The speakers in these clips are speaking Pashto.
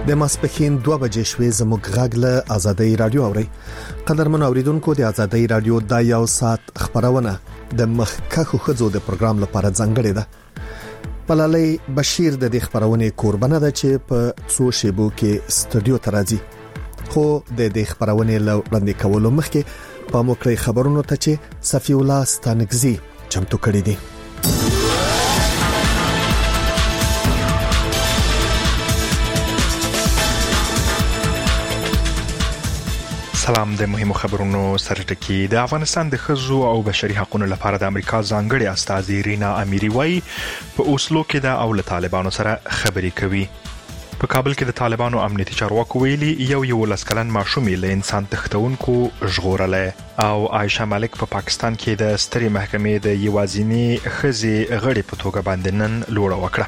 د ماسپښین 2 بجې شوې زموږ غږ له آزادۍ رادیو اوري. قدرمن اوریدونکو د آزادۍ رادیو د یو ساعت خبرونه د مخکخو خزو د پروګرام لپاره ځانګړې ده. بلالي بشیر د دې خبرونه قربانه ده چې په څو شیبو کې استودیو ته راځي. خو د دې خبرونه وړاندې کولو مخکې په موکړی خبرونو ته چې صفی الله ستانګزي چمتو کړی دي. سلام. د مهمو خبرونو سره ټکی. د افغانستان د ښځو او بشري حقوقو لپاره د امریکا ځانګړي استازي رینا امیری وايي په اوسلو کې د اول طالبانو سره خبرې کوي. په کابل کې د طالبانو امنیتي چارواکو ویلي یو لسکلن ماشوم له انسان تختونکو ژغورله. او عائشه ملک په پاکستان کې د ستري محکمې د یوازینی ښځې غړي په توګه باندې نن لوړه وکړه.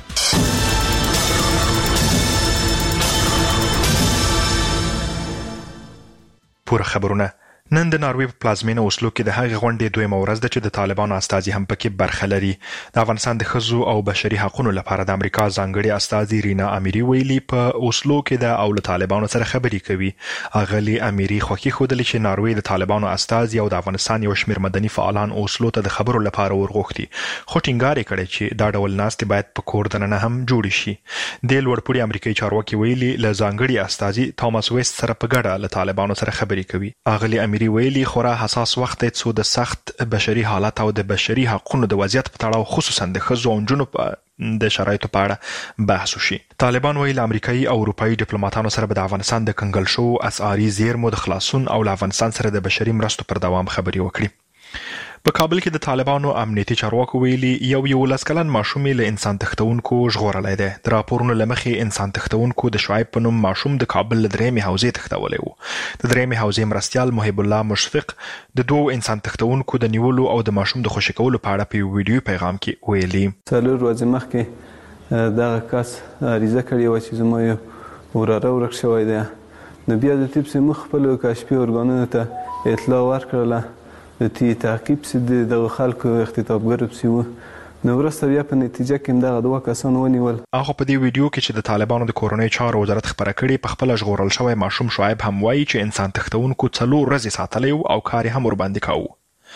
پوره خبرونه. نن د ناروې په پلازمینه اوسلو کې د هغې غونډې دویمه ورځ ده چې د طالبانو استازي هم پکې برخه لري. د افغانستان د ښځو او بشري حقوقو لپاره د امریکا ځانګړي استازي رینا امیری ویلي په اوسلو کې د اول طالبانو سره خبرې کوي. اغلی امیری خوښي ښودلې چې ناروې د طالبانو استازي او د افغانستان یو شمېر مدني فعالان اوسلو ته د خبرو لپاره ورغوښتي. خو ټینګار یې کړی چې دا ډول ناستې باید په کور دننه هم جوړې شي. د لوړپوړي امریکایي چارواکي ویلي له ځانګړي استازي توماس ویست سره په ګډه له طالبانو سره خبرې کوي. اغلی امیری ویلي خورا حساس وخت دی څو د سخت بشري حالت او د بشري حقوقو د وضعیت په تړاو خصوصا د ښځو او نجونو د شرایطو په اړه بحث وشي. طالبان ویل امریکایي او اروپایي ډیپلوماټانو سره به د افغانستان د کنګل شو اسعاري زیرمو د خلاصون او له افغانستان سره د بشري مرستو پر دوام خبرې وکړي. په کابل کې د طالبانو امنیتي چارواکو ویلي یو لسکلن ماشوم له انسان تختونکو ژغورلی دی. د راپورونو له مخې انسان تختونکو د شعیب په نوم ماشوم د کابل له درېیمې حوزې تختولی و. د درېیمې حوزې مرستیال محب الله مشفق د دوو انسان تختونکو د نیولو او د ماشوم د خوشي کولو په اړه په یو ویډیو پیغام کې ویلي. 4 ورځې مخکې دغه کس عریضه کړې وه چې زما یو وراره ورک شوی دی. نو بیا د طب سیمو خپلو کشفي ارګانونو ته اطلاع ورکړله. د تعقیب سي د خلکو اختطافګر پسې و. نو وروسته بیا په نتیجه کې دغه 2 کسان ونیول. هغه په دې ویډیو کې چې د طالبانو د کورنۍ چارو وزارت خبره کړې په خپل ژغورل شوی ماشوم شعیب هم وایي چې انسان تختونکو 4 ورځې ساتلی او کار هم ورباندې کاوه.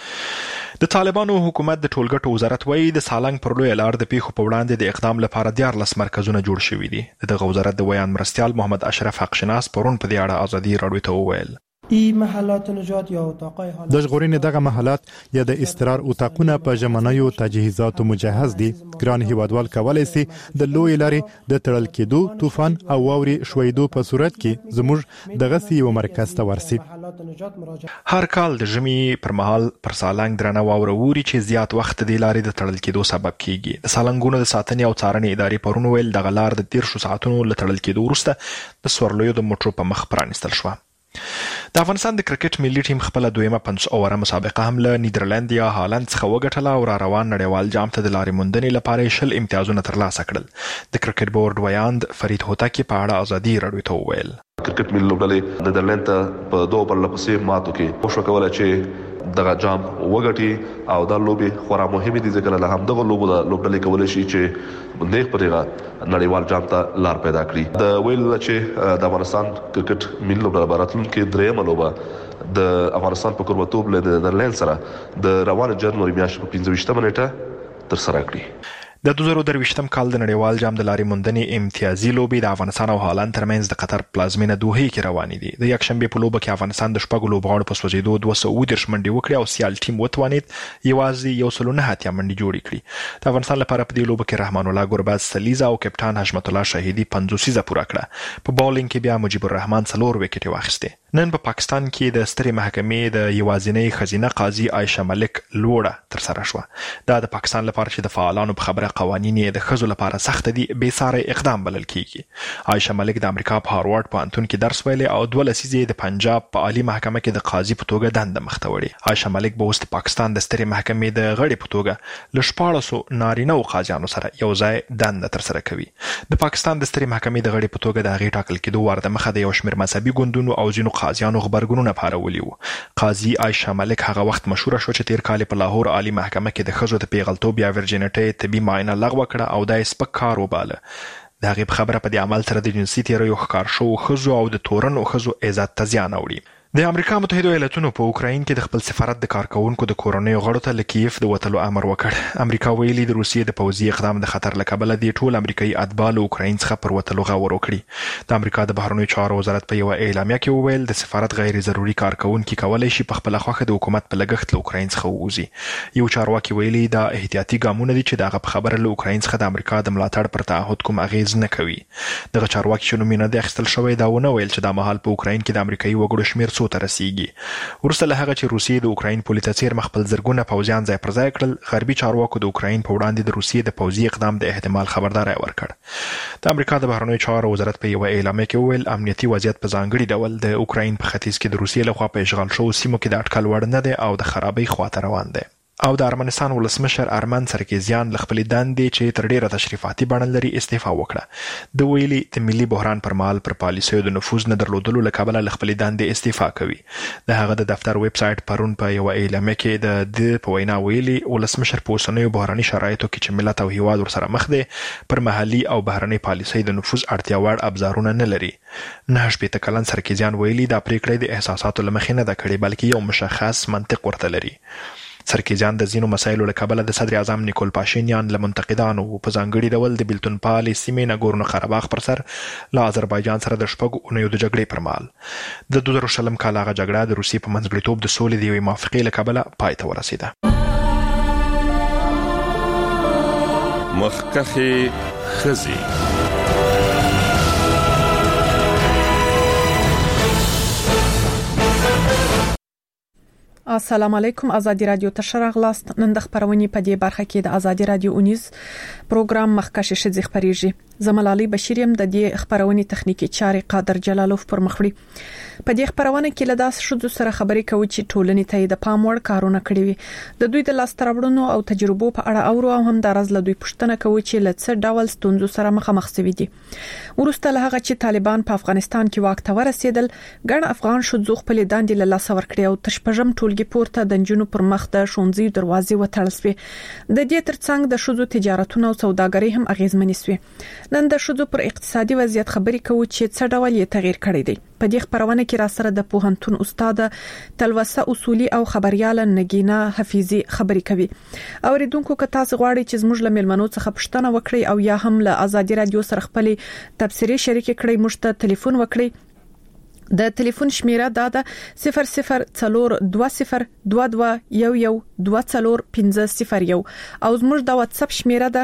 د طالبانو حکومت د ټولګټو وزارت وایي د سالنګ پر لوی لار د پیښو په وړاندې د اقدام لپاره 14 مرکزونه جوړ شوي دي. دغه وزارت د ویان مرستیال محمد اشرف حقشناس پرون په دې اړه آزادي رادیو ته وویل. این محلات نجات یا اتاقای حالت د ژغورنې دغه محلات یا د استقرار اتاقونه په ژمنیو تجهیزاتو مجهز دي. ګران هیوادوال کولای شي د لوی لارې د تړل کېدو طوفان او واوري شویدو په صورت کې زموږ دغه یو مرکز ته ورسي. هر کال د ژمي پر مهال پر سالنګ درنه واوره ووري چې زیات وخت د لارې د تړل کېدو سبب کیږي. د سالنګونو د ساتنې او څارنې ادارې پرون ویل دغه لار د 13 ساعتونو له تړل کېدو وروسته د سورلیو د موټرو په مخ پرانیستل شوه. د افغانستان د کرکټ ملي ټیم خپل دویمه 5 اوره مسابقه هم له نیدرلند یا هالند څخه وګټله او را روان نړیوال جام ته د لارې موندنې لپاره 20 امتیازونه ترلاسه کړل. د کرکټ بورډ ویاند فرید هوتکی په اړه آزادي رادیو ته وویل. کرکټ ملي لوبډلې نیدرلند ته په 2 پرلپسې ماتو کې کوشش کوله چې دغه جام وګټي او دا لوبي خورا مهمه دي ځکه له همدغه لوبو د لوبډلې کولای شي چې نیک پرېغه نړیوال جام ته لار پیدا کړي. د ویل چې د افغانستان کرکټ ملي لوبډله راتلونکي درېیمه لوبه د افغانستان په کوربتوب له نیدرلند سره د روان جنوري میاشتې په 25 نیټه تر سره کړي. د 2023م کال د نړیوال جام د لارې موندنې امتیازي لوبې د افغانستان او هالند ترمنځ د قطر پلازمینه دوحې کې روانې دي. د یکشنبه په لوبه کې افغانستان د شپږ لوبغاړو په سوځېدو 210 منډې وکړې او سیال ټیم وتوانید یوازې 109 اتیا منډې جوړې کړې. د افغانستان لپاره په دې لوبه کې رحمان الله ګرباز سلیزا او کپټان حشمت الله شهیدی 50 پوره کړه. په بولینګ کې بیا مجيب الرحمن 4 وکټې واخیستې. نن په پاکستان کې د ستري محکمې د یوازینی خزینه قاضي عائشه ملک لوړه تر سره شوه. دا د پاکستان لپاره چې د فعالانو په خبره قوانین د ښځو لپاره سخت دي بې ساري اقدام بلل کیږي. عائشه ملک د امریکا په هاروارد پوهنتون کې درس ویلي او 2 لسیزې د پنجاب په عالی محکمه کې د قاضي په توګه دنده مخته وړي. عائشه ملک به اوس د پاکستان د ستري محکمې د غړي په توګه ل 14 نارینه او قاضیانو سره یو ځای دنده تر سره کوي. د پاکستان د ستري محکمې د غړي په توګه د هغې ټاکل کېدو ورته مخه د یو شمېر مذهبي ګوندونو او ځینو قاضیانو خبرګونونه پارولي وو. قاضي عائشه ملک هغه وخت مشهور شو چې تیر کال په لاهور عالی محکمه کې د ښځو د پیغلتوب یا ورجینټي طبي معاینه لغوه کړه او د سپک کار وباله. د هغې په خبره په دې عمل سره د جنسي تیریو ښکار شوو ښځو او د تورنو ښځو عزت ته زیان اوړي. د امریکا متحده ایالاتونو په اوکراین کې د خپل سفارت د کارکونکو د کورنیو غړو ته له کیف د وتلو امر وکړ. امریکا ویلي د روسیې د پوځي اقدام د خطر له کبله د ټول امریکایي اتباع له اوکراین څخه پر وتلو غوړ وکړي. د امریکا د بهرنیو چارو وزارت په یو اعلامیه کې وویل د سفارت غیر ضروري کارکونکو کولای شي په خپل خوخه د حکومت په لګښت له اوکراین څخه ووځي. یو چارواکي ویلي دا احتیاطي ګامونه دي چې دغه په خبره له اوکراین څخه د امریکا د ملاتړ پر تعهد کوم اغیز نه کوي. دغه چارواکي شنو مینه د اخیستل شوی دا ونه ویل چې د مهال په اوکراین کې د امریکایي وګړو شمیر څو ته رسیږي. ورسته له هغه چې روسیې د اوکراین پولیسو څیر مخبل زرګونه پوځیان ځای پر ځای کړل، غربي چارواکو د اوکراین په وړاندې د روسیې د پوځي اقدام د احتمال خبرداري ورکړ. د امریکا د بهرنیو چارو وزارت په یو اعلامیه کې وویل امنیتي وضعیت په ځانګړي ډول د اوکراین په ختیځ کې د روسیې لخوا په اشغال شوو سیمو کې د اټکل وړ نه دی او د خرابۍ خواته روان دی. او د ارمنستان ولسمشر ارمن سرکیزیان ل خپل دندې چې تر ډیره تشریفاتي بڼه لري استعفا وکړه. د ویلي د ملي بحران پر مهال پر پالیسیو د نفوذ نه درلودلو له کبله ل خپل دندې استعفا کوي. د هغه د دفتر ویب سټ پرون په یو اعلامیه کې د په وینا ویلي ولسمشر په اوسنیو بحراني شرایطو کې چې ملت او هیواد ورسره مخ دي پر محلي او بهرني پالیسۍ د نفوذ اړتیا وړ ابزارونه نه لري. 9 کلن سرکیزیان ویلي دا پریکړه د احساساتو لمخې نه ده کړې بلکې یو مشخص منطق ورته لري. سرکیزیان د ځینو مسایلو له کبله د صدر اعظم نیکول پاشینیان له منتقدانو په ځانګړي ډول د بیلتون پالي سیمې ناګورنو قرهباغ پر سر له آذربایجان سره د شپږ اونیو د جګړې پر مهال د 2000 کال هغه جګړه د روسیې په منځګړیتوب د سولې د یوې موافقې له کبله پای ته ورسېده. مخکښې ښځې. السلام علیکم. ازادي رادیو ته شراغلاست. نن د خبرونې په دې برخه کې د ازادي رادیو اونیز پروګرام مخکښې ښځې خبريږي. زملالي بشیریم د دې خبرونې تخنیکی چارې قادر جلالوف پر مخړي. په دې خبرونه کې له داس شذو سره خبرې کوي چې ټولنې ته د پام وړ کارونه کړی وي. د دوی د لاستربړونو او تجربو په اړه اورو او هم د راز له دوی پوښتنه کوي چې له څه ډول ستونزو سره مخامخ شوي دي. ورسته له هغه چې طالبان په افغانستان کې واک ته ورسېدل، ګڼ افغان شذو خپل داندې له لاس ورکړي او تشپژم ټولګي پورته د جنونو پر مخ د شونځي دروازې وتړل شوې. د دې ترڅنګ د شذو تجارتونه او سوداګري هم اغیزمنې شوې. نن د شذو پر اقتصادي وضعیت خبرې کوي چې څه ډول یې تغییر کړی دی. په دې خبرونه کې را سره د پوهنتون استاد تلوسه اصولي او خبريال نگینا حفیظي خبرې کوي. اوریدونکو که تاسو غواړئ چې زموږ له ملمنو څخه پوښتنه وکړئ او یا هم له ازادي رادیو سره خپل تبصرې شریک کړئ، موږ ته ټلیفون وکړئ. د ټلیفون شمیره دا ده 004222112450 او زموږ د واتس اپ شمیره ده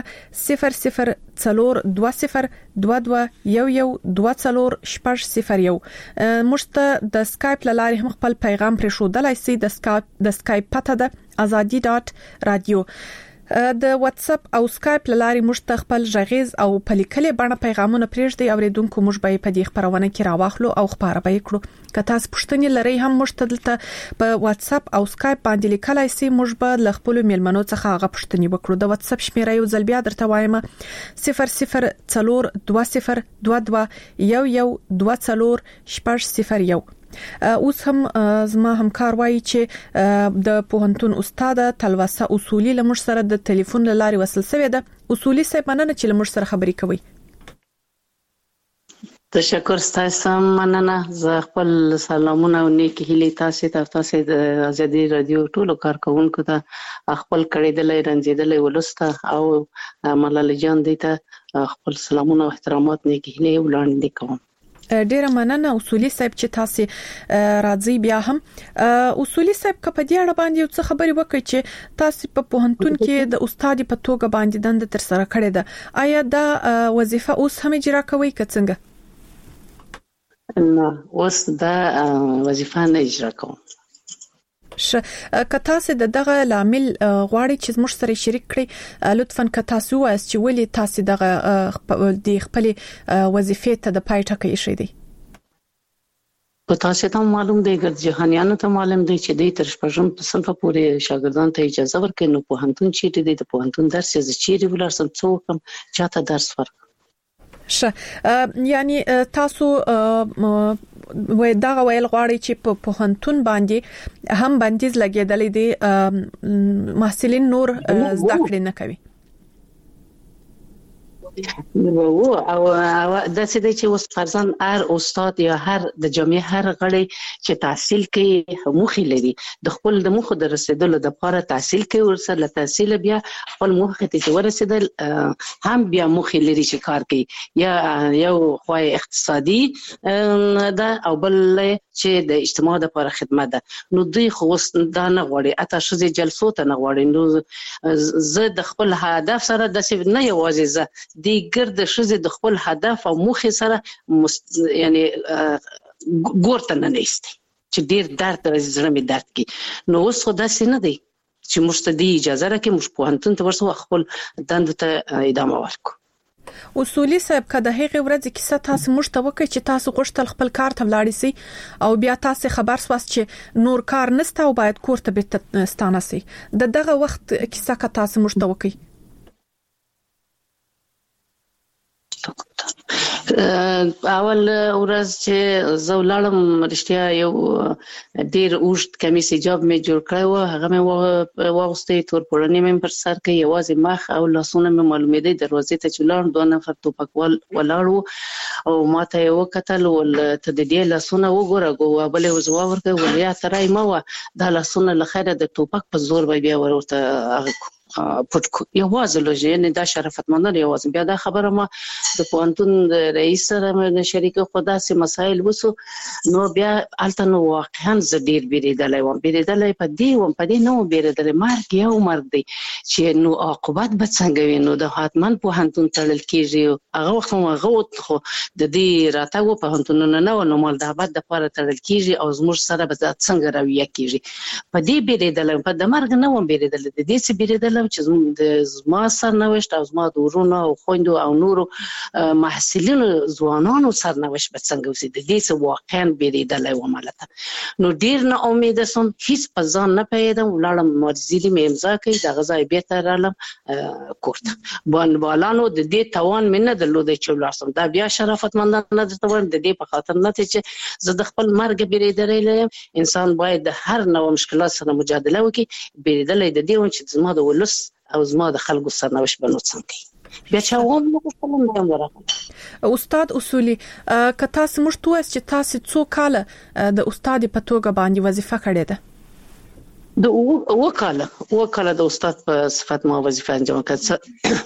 004222112450. موږ ته د اسکایپ لارې هم خپل پیغام پرې شودلای شئ. د اسکایپ پته ده azadi.radio. د واتس اپ او اسکایپ لارې موږ ته خپل ژغیز او پلیکلې باندې پیغامونه پرېږدي. اوریدونکو موږ به په دې خبرونه کې راوخلو او خبره به کړو. که تاسو پوښتنې لرئ هم موږ ته دلته په واتس اپ او اسکایپ باندې لیکلای شئ. موږ به ل خپل میلمنو څخه هغه پوښتنې وکړو. د واتس اپ شمیره یو ځل بیا درته وایم 004222112450. اوس هم زما همکار وایي چې د پوهنتون استاد تلوسه اصولي لمر سره د ټلیفون لارې وصل شوی ده. اصولي صاحب مننه چې لمر سره خبرې کوي. تشکر ستاسو مننه. زه خپل سلامونه او نیک هیلې تاسو د ازادي رادیو ټولو کارکونکو ته خپل کړیدلې رنځیدلې ولسته او ملال جان دې ته خپل سلامونه او احترامات نیک هیلې وړاندې کوم. ډیره مننه اصولي صاحب چې تاسو راځي. بیا هم اصولي صاحب کپ دې اړه باندې یو څه خبرې وکړي چې تاسو په پوهنتون کې د استاد په توګه باندې دند تر سره کړې ده. آیا دا وظیفه اوس هم اجرا کوي که څنګه؟ نه، اوس دا وظیفه نه اجرا کوم. که تاسو دغه لامل غواړئ چې موږ سره شریک کړئ، لطفاً که تاسو وایي چې ولې تاسو دغه د خپل وظیفې ته د پای ټکی شې دي. په تاسو ته معلوم دی، ګر جهانیانو ته معلوم دی چې د تر شپږم صنف پورې شاګردانو ته اجازه ورکړي. نو پوهنتون چیرې دی؟ د پوهنتون درس یې چیرې ولرسم څوک هم چاته درس ورکړي. یعنی تاسو وای دا ویل غواړي چې په پوهنتون باندې هم بندیز لګیدلې دي، محصلین نور زده کړې نه کوي. او د څه دی چې اوس فرضاً هر استاد یا هر د جامعه هر غړي چې تحصیل کوي موخه لري د خپل د موخه د رسیدلو لپاره تحصیل کوي ورسره له تحصیل بیا خپل موخه ته ورسیدل هم بیا موخه لري چې کار کوي یا یو خوای اقتصادي دا او بل چې د اجتماع لپاره خدمت ده نو دوی خو دا نه غواړي اته شزي جلسو ته نه غواړي نو زه د خپل هدف سره د څه نه یوازې زه دی ګرد شزي د خپل هدف او موخه سره یعنی ګورته نه نيستي چې ډیر درد راځي زړه می درد کی نو اوس خو داسې نه دی چې مستدی اجازه راکې مش په انتن ته ورسو خپل دند ته ادامه ورکو اصولي صاحب کده هغه ورځ کیسه تاسو مشتوکه چې تاسو غوښتل خپل کار ته ولاړی سي او بیا تاسو خبر سواس چې نور کار نسته او باید کور ته به ستانه سي دغه وخت کیسه کا تاسو مشتوکه اول ورځ چې زولالم رښتیا یو ډیر اوږد کمیس حجاب می جوړ کړو هغه مې واغستې تور پړنې مې پر سر کې یوازې مخ او لاسونه مې معلومېدې دروازې ته چلان دوه نفر توپکوال ولاړو او ماته یو کتل ول ته د دې لاسونه وګوره ګو بل وزوا ورکه ولیا ترای مو دا لاسونه لخره د توپک په زور بیا ورته پټ یوازې لږه دا شرفتمندانه یوازې بیا دا خبره ما د پوانتون رئیس سره مې شریک خدا سي مسائل وسو نو بیا الته واقعا زډیر بیریدلې و بیریدلې په دې نو بیریدلې مارک یو مرګ دی چې نو عاقبت به څنګه وي نو د حتمان پوانتون تړل کیږي هغه وخت هغه خو د دې راتګو په پوانتون نه نو مال د بعد د پاره تړل کیږي او زموږ سره به څنګه راویه کیږي په دې بیریدلې په د مرګ نه و بیریدلې د دې څه بیریدلې چې د زما سرنوشت او زما د ورونو او خويندو او نورو محصلینو ځوانانو سرنوشت به څنګه وسي د دې څه واقعا بیریدلې و مالته نو ډیر نه امید سم هیڅ په ځان نه پیدم ولړم مرزيلي مې امضا کړي د غزا به تر علم کوړه بالانو د دې توان منه د لود چولاسم دا بیا شرافتمندانه د توان د دې په خاطر نه چې زه د خپل مرګ بیریدلې انسان باید د هر نوع مشکلات سره مجادله وکړي بیریدلې د دې چې زما د ولس او زما د خلکو سرنوشت بنو څنګه بیا چې ووم نو خپل هم ورغله استاد اصولي که تاسو مشتوه چې تاسو څو کال د استاد په توګه باندې وظیفه کړې ده د وکاله د استاد په صفت ما وظیفه انجام کړه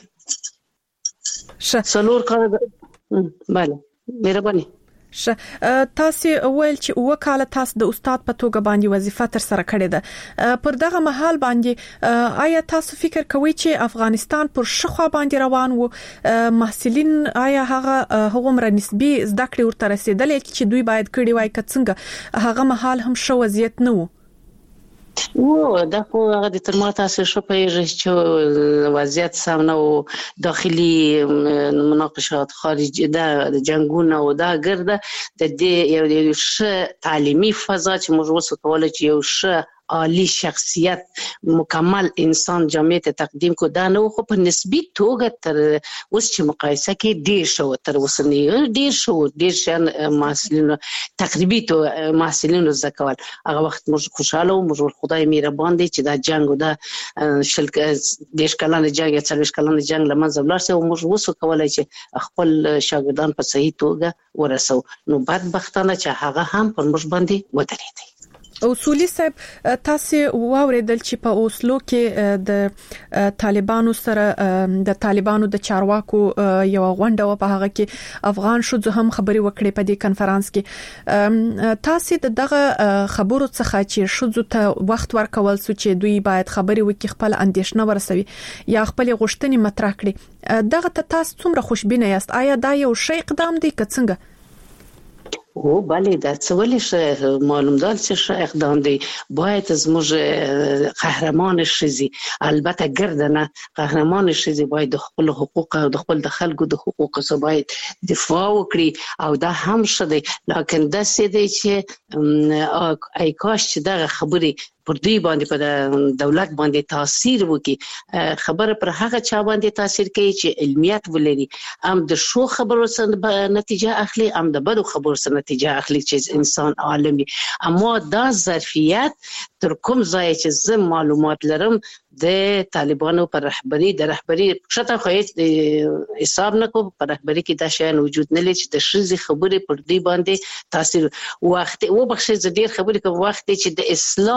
څلور کال بله مهرباني تاسو ویل چې وکاله تاسو د استاد په توګه باندې وظیفه تر سره کړې ده پر دغه مهال باندې آیا تاسو فکر کوئ چې افغانستان پر شخوا باندې روان وو محصلین آیا هغه مر نسبی زده کړې ورته رسیدلې چې دوی باید کړي وای کڅنګ هغه مهال هم شو وضعیت نه وو دا خو هغه د ترما تاسو شو په چې وضعیت سم نو داخلي مناقشات خارجي د جنگونه او دا ګرځه د دې یو ښه تعلیمي فضا چې موږ وسو کولای چې یو ښه عالی شخصیت مکمل انسان جامعه ته تقدیم کو دا نو خو په نسبی توګه تر اوس چې مقایسه کې ډیر شو تر اوسنی ډیر شان محصلینو تقریبي تو محصلینو زکوال هغه وخت موږ خوشاله او موږ خدای مهربان دی چې دا جنگ او دا دیش کلان جنگ یا څلوش کلان جنگ لمنځه ولاړ سي او موږ وسو کولای چې خپل شاګردان په صحیح توګه ورسو نو بدبختانه چې هغه هم پر موږ باندې ودرېدي اصولي صاحب تاسو واوریدل چې په اوسلو کې د طالبانو سره د طالبانو د چارواکو یو غونډه په هغه کې افغان شوزو هم خبري وکړي په دې کانفرنس کې تاسو دغه خبرو څخه چې شوزو ته وخت ورکول سو چې دوی باید خبري وکړي خپل اندیشنه ورسوي یا خپل غوښتنې مطرح کړي دغه تاسو څومره خوشبینه یاست آیا دا یو شی اقدام دی که څنګه او بله دا څه ولې معلوم ده چې اقدام دی باید زموږ قهرمان شزي البته ګردنه قهرمان شزي باید د خپل حقوق او د خپل د خلکو د حقوق څخه باید دفاع وکړي او دا هم شته لیکن دا څه دی چې ای کاش چې دا خبري پر دوی باندې په دولت باندې تاثیر وکړي. خبره پر هغه چا باندې تاثیر کوي چې علمیت ولري، هم د شو خبرو سره نتیجه اخلي، هم د بدو خبرو سره نتیجه اخلي چې انسان عالمي. اما دا ظرفیت تر کوم ځای چې زه معلومات لرم د طالبانو پر رهبری شته خو هیڅ حساب نه کو پر رهبری کې دا شی وجود نه لري چې د شذ خبرې پر دوی باندې تاثیر وخت او بخښه ز ډیر خبرې کوم وخت چې د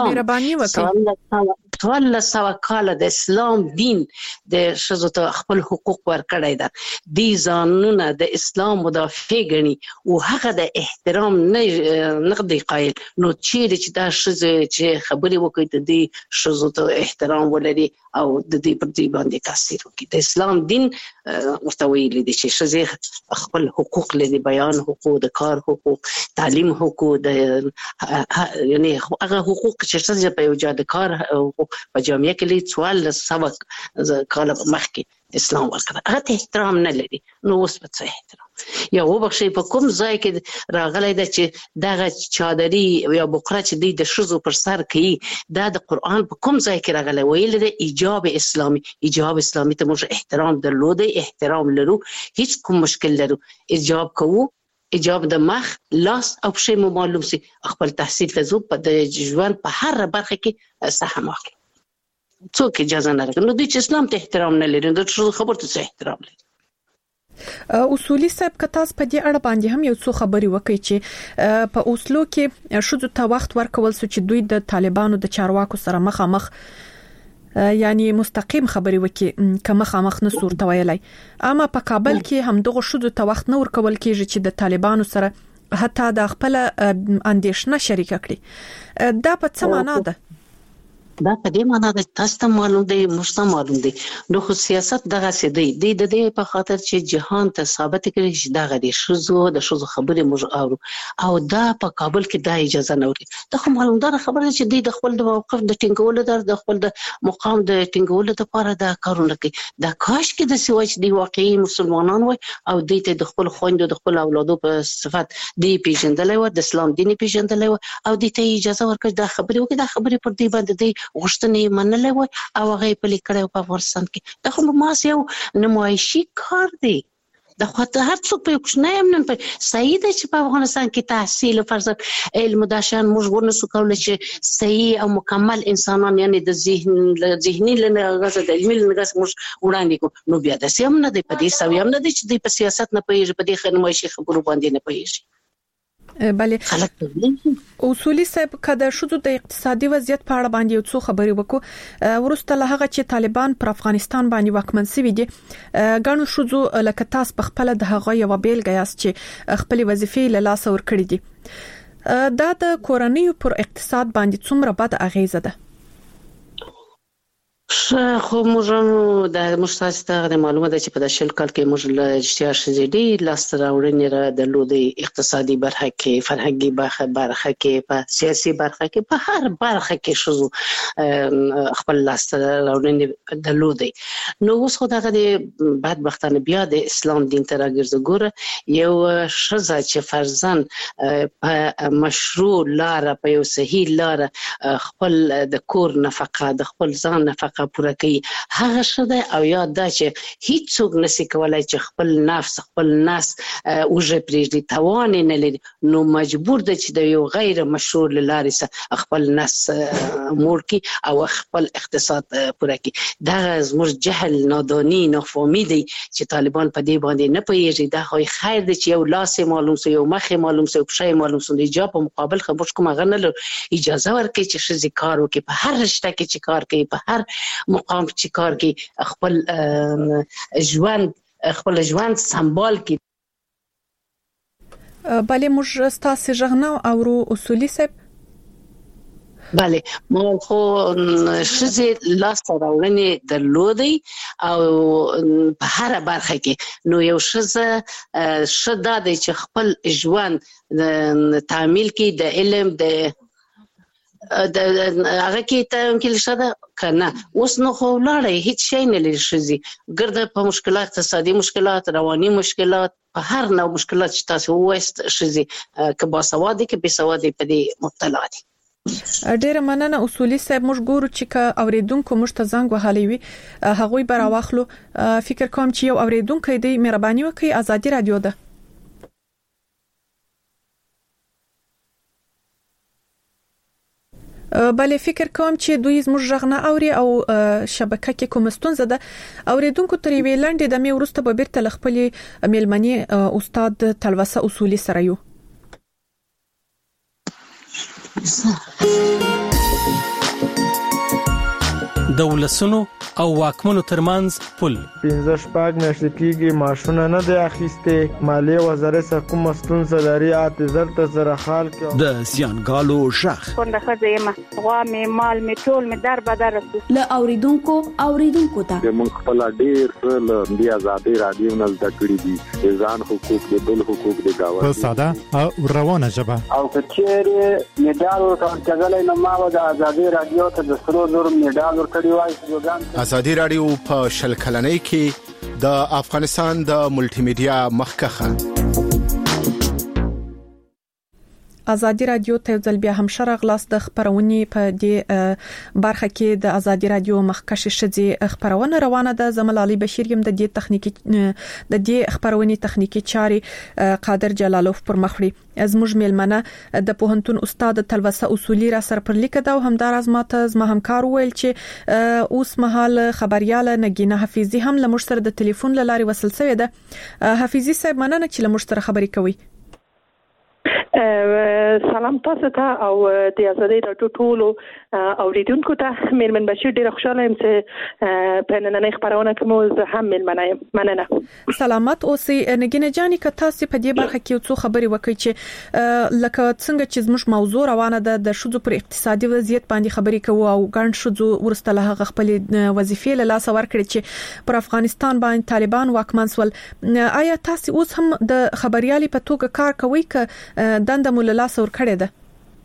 اسلام 1200 کال د اسلام دین د شذو ته خپل حقوق ورکړی دا دي ځانونه د اسلام مدافع غني او هغه د احترام نه دی قایل. نو چې دا شذ چې خبرې وکړي د دې شذو ته احترام ولري او د دې پر دې باندې تاثیر وکړي. د اسلام دین ورته ویلي دي چې شذ خپل حقوق لري، بیان حقوق، د کار حقوق، تعلیم حقوق، د یعنی هغه حقوق چې شذ په یو ځای د کار په جامعه کې لري 1400 کال مخکې اسلام ورکړ، هغه احترام نه لري. نو اوس په څه احترام یا وبخښي په کوم ځای کې راغلی ده چې دغه چادري یا بقره چې د شذو پر سر کوي دا د قرآن په کوم ځای کې راغلی؟ ویل دی ایجاب اسلامي ته موږ احترام درلودی، احترام لرو، هیڅ کوم مشکل لرو، ایجاب کوو، ایجاب د مخ لاس او پښې مو معلوم سي، خپل تحصیل ته ځو، په د ژوند په هر برخه کې سهم اخلو، څوک اجازه نه لري. نو دوی چې اسلام ته احترام نه لري، د شذو خبرو ته احترام لري. اصولي صاحب کتاس په دې اړه باندې هم یو څو خبري وکړي چې په اوسلو کې شذو ته وخت ورکول سو چې دوی د طالبانو د چارواکو سره مخامخ یعنی مستقیم خبري وکړي که مخامخ نه صورت ویلای. اما په کابل کې هم دغه شذو ته وخت نه ورکول کېږي چې د طالبانو سره حتی د خپل اندیشنه شریک کړي. دا په څه معنا ده؟ دا په دې معنا ده تاسو ته معلوم دی، موږ ته معلوم دی. نو خو سیاست دغه څه دی د دې په خاطر چې جهان ته ثابت کړي چې دغه د شذو خبرې موږ اورو او دا په کابل کې دا اجازه نه ورکړي. دا خو معلومدار خبره چې د خپل د موقف د ټینګولو د خپل د مقام د ټینګولو لپاره دا کارونه کوي. دا کاش کې د سوچ دی واقعي مسلمانان وي او د خپل خويندو د خپل اولادو په صفت دی پیژندلای و، د اسلام دین پیژندلای و او د ته اجازه ورکړي دا خبرې وکړي. دا خبرې پر دې باندې دی غوښتنې منلې و او هغه په لیکړو په افغانستان کې. دا خو ماس یو نمایشي کار دی. دا خو ته هر څوک په کوښنه هم نه په صحیح ده چې په افغانستان کې تحصیل فرض علم داشان موږ ورنسو کولای چې صحیح او مکمل انسانان یعنی د ذهني لنغز د علمي لنغز موږ وړاندې کو. نو بیا د سیم نه دی په دې سوي هم نه دی چې د سیاست نه پېژې په دې نمایشي خبرو باندې نه پېژې. بله اصولي صاحب کده شذو د اقتصادي وضعیت په اړه باندې یو څو خبرې وکړو. ورسته له هغه چې طالبان پر افغانستان باندې واکمن شوي دي، غاڼو شذو لکه تاسو په خپل د هغه یو بیلګه یاست چې خپل وظیفې له لاس ور کړې دي. دا د کورنۍ پر اقتصاد باندې څومره بد اغیزه ده؟ خو موږ د مشتاق ته معلومه ده چې په داشل کال کې موږ له اشتیاق شزيدي لاستر راوړنې را د لودي اقتصادي برخه کې، فرهنګي برخه کې، په سیاسي برخه کې، په هر برخه کې شزو خپل لاستر راوړنې د لودي. نو اوس خو دغه د بدبختانه بیا د اسلام دین ته راګرځي. ګوره یو شزه چې فرزن په مشروع لار، په یو صحیح لار خپل د کور نفقه، د خپل ځان نفقه پوره کوي، هغه شته. او یاد ده چې هیڅ څوک نشي کولای چې خپل نفس خپل ناس اوجه پریږدي، توان نه لري. نو مجبور ده چې د یو غیر مشروع لارې سره خپل ناس مور کی او خپل اقتصاد پوره کی. دا زموږ جهل، نادانی، نافهمی دی چې طالبان په دې باندې نه پوهیږي. دا خو خیر دی چې یو لاس معلوم سو، یو مخ معلوم سو، پښه معلوم سو، د جواب مقابل خبر کوم غن له اجازه ورکړي چې شذ کار وکړي، په هر رشته کې چې کار کوي، په هر مقام چې کار کوي، خپل ژوند سمبال کی. بله موږ ستاسو ژغنه او اصولي صاحب. بله مو خو شذ لاس راوړنې درلودي او په هر برخه کې. نو یو شذ شدا د چې خپل ژوند تعمیل کی، د علم د هغه کې ته کې لشده کنه. اوس نو خو لاړې هیڅ شي نه لري. شذي ګرځي په مشکلات، اقتصادي مشکلات، رواني مشکلات، په هر نوع مشکلات چې تاسو وایست شذي که با سواد کې به سواد په دې مبتلا دي. ډیره مننه اصولي صاحب. موږ ګورو چې ک اوریدونکو موږ ته زنګ وهلی وي هغوی بر واخلو. فکر کوم چې یو اوریدونکو دی مهرباني وکړئ ازادي رادیو ده. بلې فکر کوم چې دوی زموږ غږ نه اوري او شبکه کې کوم ستونزه ده. اوریدونکو تر وی لاندې د مې ورسته به بیرته خپل میلمنی استاد تلوسه اصولي سره یو. د ولسونو او واکمنو ترمنځ پل 15 شپږ میاشتې کېږي ماشونه نه دی اخیسته. مالیه وزارت کوم ستونزه لري اعتذار ته سره حال کې د زیانګالو شخ څنګه خزه ما غوا می مال می ټول می در بدر ل اوریدونکو ته موږ خپل ډیر څه د ازادي رادیو نه زده کړی دي ځان حقوق د بل حقوق د گاوه په ساده او روانه ژبه او کچېره میډال ورکړل نو ما د ازادي رادیو ته د سرو زر میډال ورکړی وای. ازادي رادیو په شل کلنۍ کې د افغانستان د ملټي میډیا مخکخه. ازادي رادیو ته ځل بیا هم شرغلاس د خبرونې په دې برخه کې د ازادي رادیو مخکش شدي خبرونه روانه ده. زملالي بشیر یم د دې خبرونې تخنیکی چاري قادر جلالوف پر مخړي. زموږ میلمنه د پوهنتون استاد تلوسه اصولي را سر پر لیکه دا هم در ازماته زما همکار ویل چې اوس مهال خبرياله نګینه حفیظي هم لمر سره د ټلیفون لاري وصل شوې ده. حفیظي صاحب مننه چې لمر سره خبري کوي. سلام تاسو ته او د ازادي رادیو ټولو اوریدونکو ته. میرمن بشیر ډیره خوشاله یم چې په نننۍ خبرونه کې مو هم میلمنه یم. مننه. سلامت اوسئ. نګینه جاني که تاسو په دې برخه کې څو خبري وکړئ چې لکه څنګه چې زموږ موضوع روانه ده د شذو پر اقتصادي وضعیت باندې خبري کوو او ګڼ شذو ورسته له خپل وظیفې له لاس ورکړي چې پر افغانستان باندې طالبان واکمن سول. آیا تاسو اوس هم د خبريالي په توګه کار کوئ ک دنده مول لاس ور کړی ده؟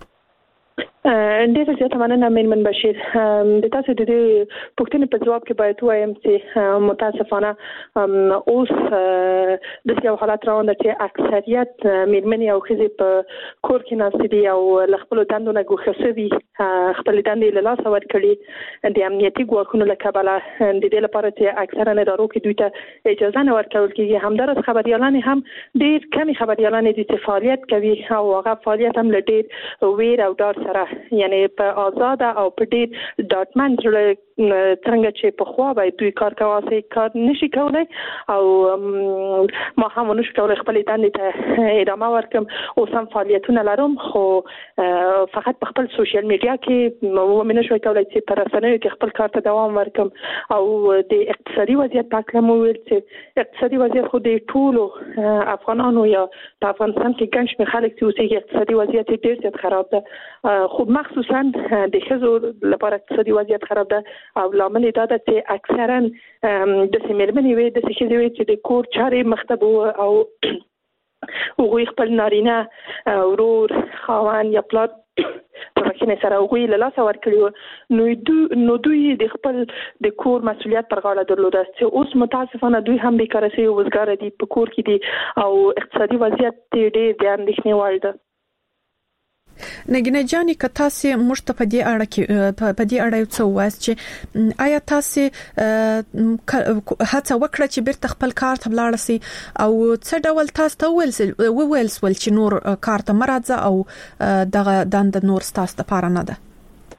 ډیره زیاته مننه میرمن بشیر. د تاسو د پوښتنې په جواب کې باید وایم چې متاسفانه اوس د یو حالت روان دی چې اکثریت میرمنې او ښځې په کور کې ناستې دي او خپل دندو نه ګوښه شوي، خپل دندې له لاسه ورکړي د امنیتي ګواښونو له کبله. د دې لپاره چې اکثره ادارو کې دوی ته اجازه نه ورکول کېږي. همدارس خبريالان هم ډیر کمی خبريالان دي چې فعالیت کوي او هغه فعالیت هم له ډیر ویر او ډار سره یعنی په آزاد او په ډیر ډاټمن څنګه چې په خوا باید دوی کار کوي کار نشي کولای او ما هم نشو کولای خپل دندې ته ادامه ورکم. اوس هم فعالیتونه لرم خو فقط په خپل سوشل میډیا کې مو نه شوي کولای چې پر رسنیو کې خپل کار ته دوام ورکم. او د اقتصادي وضعیت په اړه مو ویل چې اقتصادي وضعیت خو د ټولو افغانانو یا په افغانستان کې ګڼ شمېر خلک چې اوسېږي اقتصادي وضعیت ډېر زیات خراب ده. خو مخصوصا د ښځو لپاره اقتصادي وضعیت خراب ده او لامل دا ده چې اکثرا د سیمرمنې وي د ښځې وي چې د کور چارې مختب او هغوی خپل نارینه ورور خاوند یا پلار په مخینه سره هغوی له لاسه ورکړي نو دوی د خپل د کور مسؤلیت پر غاړه درلوده چې اوس متاسفانه دوی هم بیکاره شوي وزګاره دي په کور کې دي او اقتصادي وضعیت ډېر د اندېښنې وړ ده. نګینه جاني که تاسو موږ ته په دې اړه څه وایي چې آیا تاسو هڅه وکړه چې بیرته خپل کار ته ولاړ شئ او څه ډول تاسو ته وویل سول چې نور کار ته مرادزه او دغه دند نور تاسو لپاره نه ده؟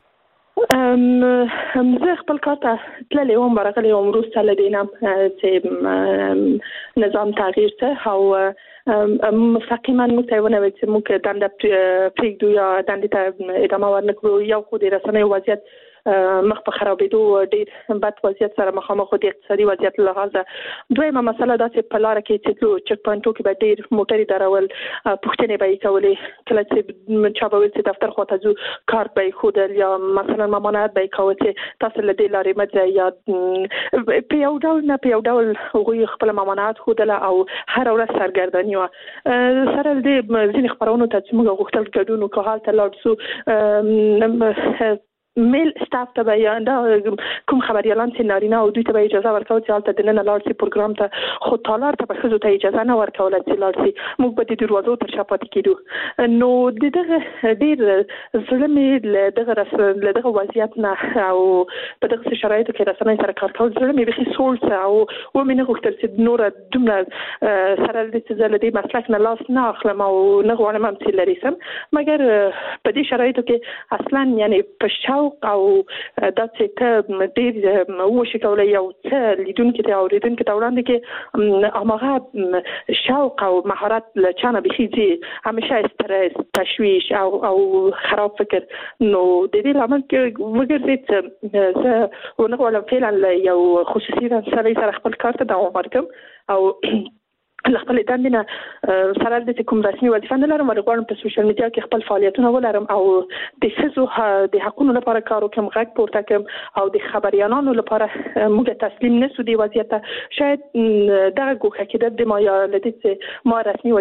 زه خپل کار ته تللی وم ورغلی وم وروسته له دې نه چې نظام تغییر شه او مستقیما موږ ته ونه ویل چې موږ دنده پرېږدو یا دندې ته ادامه ورنکړو. یو خو د رسنیو وضعیت مخ په خرابېدو ډېر بد وضعیت سره مخامخ د اقتصادي وضعیت له لحاظه. دویمه مسله دا چې په لاره کې چې چک پوینټو کې به ډېر موټرې درول پوښتنې به یې کولې کله چې چا به ویل چې دفتر خواته ځو کارت به یې ښودل یا مثلا ممانعت به یې کوه چې تاسو له دې لارې مه ځئ یا په یو ډول نه په یو ډول هغوی خپله ممانعت ښودله او هره ورځ سرګرداني وه. سره د ځینې خپرونو ته چې موږ غوښتل ګډون وکړو هلته لاړ شو میل سټاف ته به یا کوم خبريالان چې نارینه او دوی ته به اجازه ورکول چې حالت د نن لاړ شي پروګرام ته خو تالار ته به خزو ته اجازه نه ورکول چې لاړ شي موږ به د دروازو تر شا پاتې کېدو نو دغه ډیر ظلمي دغه وضعیت نه او په دغه شرایطو کې رسنۍ سره کار کول ظلمي به سولس او ومنه غوښتل چې نور دومره سره د دې مسلک نه لاس نه اخلم او نه غواړم چې لري سم مګر په دې شرایطو کې اصلا یعنی په او دا چې ته ډېر وشي کولای یو څه لیدونکو ته اوریدونکو ته وړاندې کې هغه شوق او مهارت له چانه بخیږي همیشه استرس تشویش او خراب فکر نو د دې لامل کې وګرځي زه ونغواړم فعلا یو خصوصي سره خپل کار ته دوام ورکړم او خپل دندې سره د کوم رسمي وظیفه نه لرم ورغواړم په سوشل میډیا کې خپل فعالیتونه ولرم او د ښځو د حقوقو لپاره کار وکړم غږ پورته کړم او د خبريالانو لپاره موږ تسلیم نشو دی وضعیت شاید دغه ګوښه کې د ما یا لدې ما رسمي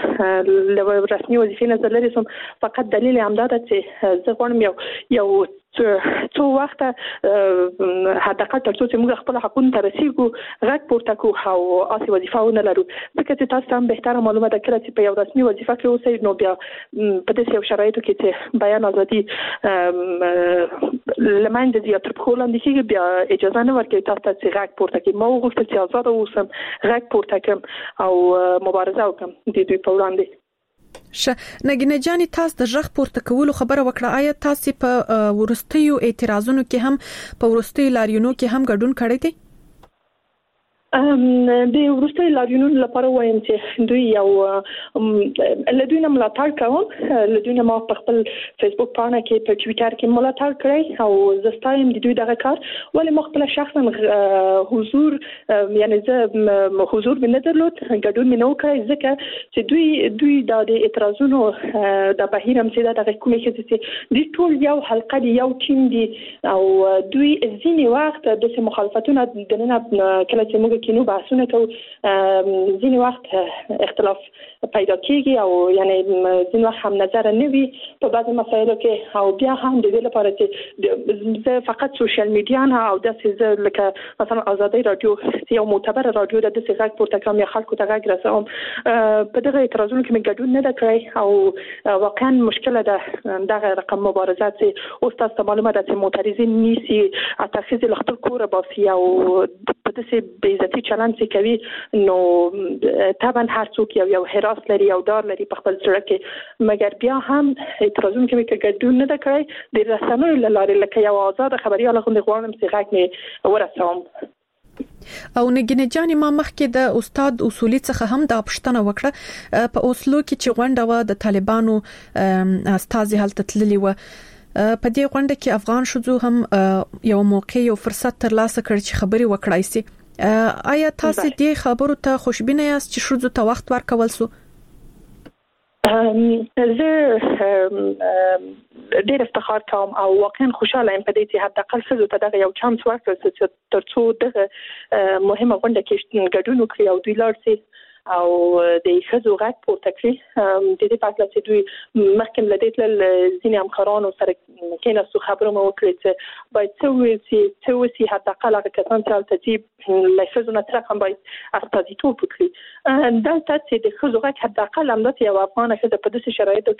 وظیفه نه لري سم فقط دلیل همدا ده چې زه غواړم یو څو وخت حداقل تر څو چې موږ خپل حقوقو ته رسیدو غږ پورته کوو او اصلي وظیفه ونه لرو ځکه چې تاسو هم بهتره معلومه ده کله چې په یو رسمي وظیفه کې اوسئ نو بیا په داسې یو شرایطو کې چې بیان ازادي لمنځه ځي تر پخو لاندې کېږي بیا اجازه نه ورکوي تاسو ته چې غږ پورته کړئ ما وغوښتل چې آزاده اوسم غږ پورته کړم او مبارزه وکړم د دوی په وړاندې نګینه جاني تاسو د ژغ پورته کولو خبره وکړه آیا تاسو په ورستیو اعتراضونو کې هم په ورستیو لاریونونو کې هم ګډون کړی دی د ورستیو لاریونونو لپاره وایم چې دوی یو لدوی نه ملاتړ کوم لدوی نه ما په خپل فیسبوک پاڼه کې په ټوئیټر کې ملاتړ کړی او زستایم د دوی دغه کار ولې مخبل شخصا حضور یعنی زه حضور نه درلود ګډون نه وکړی ځکه چې دوی د اعتراضونو د بهیرم چې د کومې چې د ټول یو حلقه دی یو ټیم دی او دوی ځینې وخت د مخالفتونو د نه کله چې موږ کینو بحثونه کوو ځینې وخت اختلاف پیدا کیږي او یعنی ځینې وخت هم نظر نه وي په بعضي مسایلو کې او بیا هم د دې لپاره چې زه فقط سوشل میډیا نه او داسې لکه مثلا آزادي رادیو یو معتبر رادیو د دې غږ پورته کوم یا خلکو ته غږ رسوم په دغه اعتراضونو کې مې ګډون نه کړی او واقعا مشکله ده دغه رقم مبارزه چې اوس تاسو معلومه ده چې معترضین نیسی اتخذ لخت کور باسي او په دې ذاتي چلند چې کوي نو طبعا هر څوک یو حراس لري او دار لري په خپل سره کې مګر بیا هم اعتراضونه کوي چې ګډون نه کړی د رسنیو لاره لکه یو آزاد خبريال غوښتل غواړم چې غږ مې ورسوم او نګینه جاني ما مخکې د استاد اصولي څخه هم د پښتنه وکړه په اوسلو کې چې غونډه و د طالبانو استازي هلته تللی و په دې غونډه کې افغان شوزو هم یو موقع یو فرصت ترلاسه کړ چې خبري وکړای شي آیا تاسو دې خبرو ته خوشبینه یاست چې شوزو ته وخت ورکول سو زه ډېر افتخار کوم او واقعا خوشاله یم په دې چې حتی اقل څه ته دغه یو چانس ورکړل چې ترڅو دغه مهمه غونډه کې ګډون وکړي او دوی لاړ شي او د ښځو غږ پورته کړي د دې په اړه چې دوی مخکې لدې تل ځینې همکارانو سره کېناستو خبرو مو وکړي چې باید څه وسی حتی اقل هغه کسان چې هلته دي له ښځو نه تر هم باید استازیتوب وکړي دلته چې د ښځو غږ حتی اقل همداسې یو افغانه ښځه په داسې شرایطو